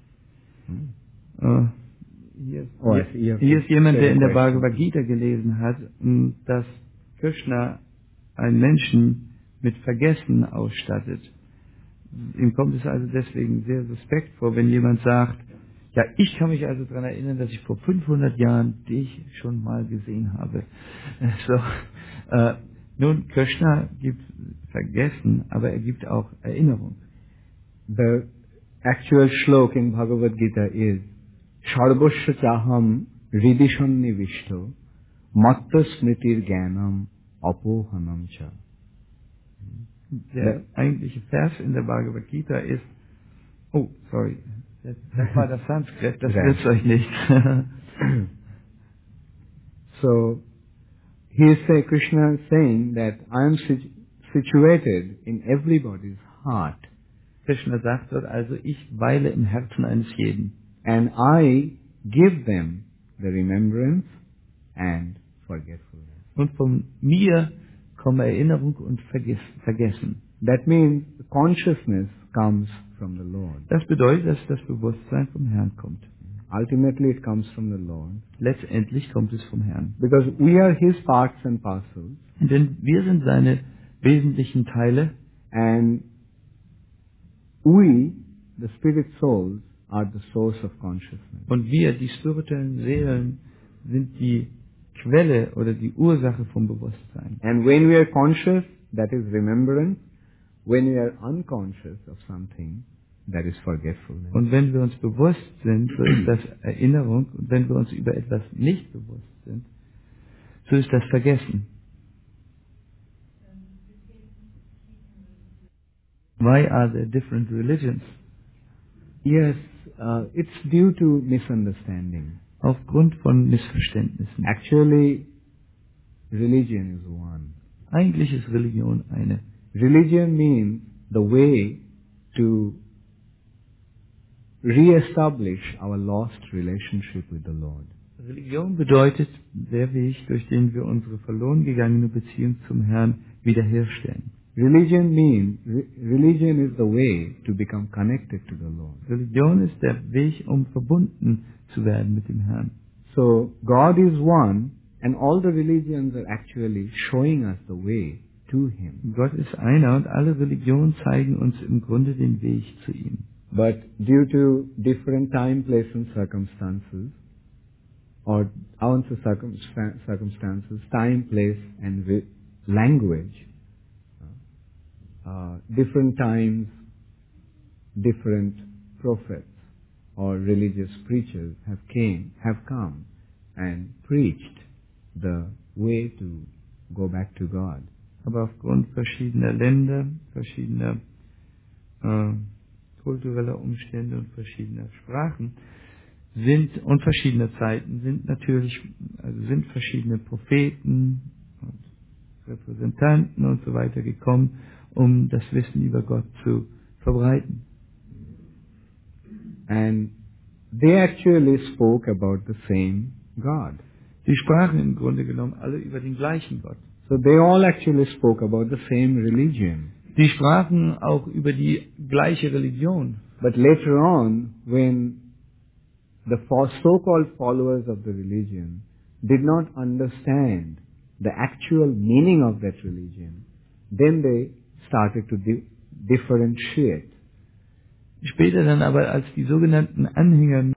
Hier Oh, I see. You have hier to ist jemand, say der the in der question. Bhagavad Gita gelesen hat, dass Krishna einen Menschen mit Vergessen ausstattet. Ihm kommt es also deswegen sehr suspekt vor, wenn jemand sagt, ja, ich kann mich also daran erinnern, dass ich vor 500 Jahren dich schon mal gesehen habe. Nun, Krishna gibt Vergessen, aber er gibt auch Erinnerung. The actual shlok in Bhagavad Gita is Sarvasya chaham ridishannivishto matta smritir jnanam apohanam cha. Der eigentliche Vers in der Bhagavad Gita ist, oh, sorry, das war das Sanskrit, das Right. nützt euch nicht. So, Krishna is saying that I am situated in everybody's heart, Krishna sagt dort also, ich weile im Herzen eines jeden. and I give them the remembrance and forgetfulness. Und von mir kommen Erinnerung und Vergessen. That means consciousness comes from the Lord. Das bedeutet, dass das Bewusstsein vom Herrn kommt. Ultimately it comes from the Lord, Letztendlich kommt es vom Herrn. because we are His parts and parcels, Denn wir sind seine wesentlichen Teile and we, the spirit souls, are the source of consciousness. und wir, die spirituellen Seelen, sind die Quelle oder die Ursache vom Bewusstsein. And when we are conscious, that is remembrance. When we are unconscious of something, that is forgetfulness. Und wenn wir uns bewusst sind, so ist das Erinnerung. Und wenn wir uns über etwas nicht bewusst sind, so ist das Vergessen. Why are there different religions? Yes, it's due to misunderstanding. Aufgrund von Missverständnissen. Actually, religion is one. Eigentlich ist Religion eine. Religion means the way to re-establish our lost relationship with the Lord. Religion bedeutet der Weg, durch den wir unsere verloren gegangene Beziehung zum Herrn wiederherstellen. Religion means, religion is the way to become connected to the Lord. Religion ist der Weg, um verbunden zu werden mit dem Herrn. So, God is one, and all the religions are actually showing us the way to Him. Gott ist einer und alle Religionen zeigen uns im Grunde den Weg zu ihm. But due to different time, place and circumstances, or answer circumstances, time, place and language, different times, different prophets or religious preachers have come and preached the way to go back to God. Aber aufgrund verschiedener Länder, verschiedener kultureller Umstände und verschiedener Sprachen und verschiedener Zeiten sind verschiedene Propheten und Repräsentanten und so weiter gekommen, um das Wissen über Gott zu verbreiten. And they actually spoke about the same God. Sie sprachen im Grunde genommen alle über den gleichen Gott. So they all actually spoke about the same religion. Sie sprachen auch über die gleiche Religion. But later on, when the so-called followers of the religion did not understand the actual meaning of that religion, then they started to differentiate. Später dann aber, als die sogenannten Anhänger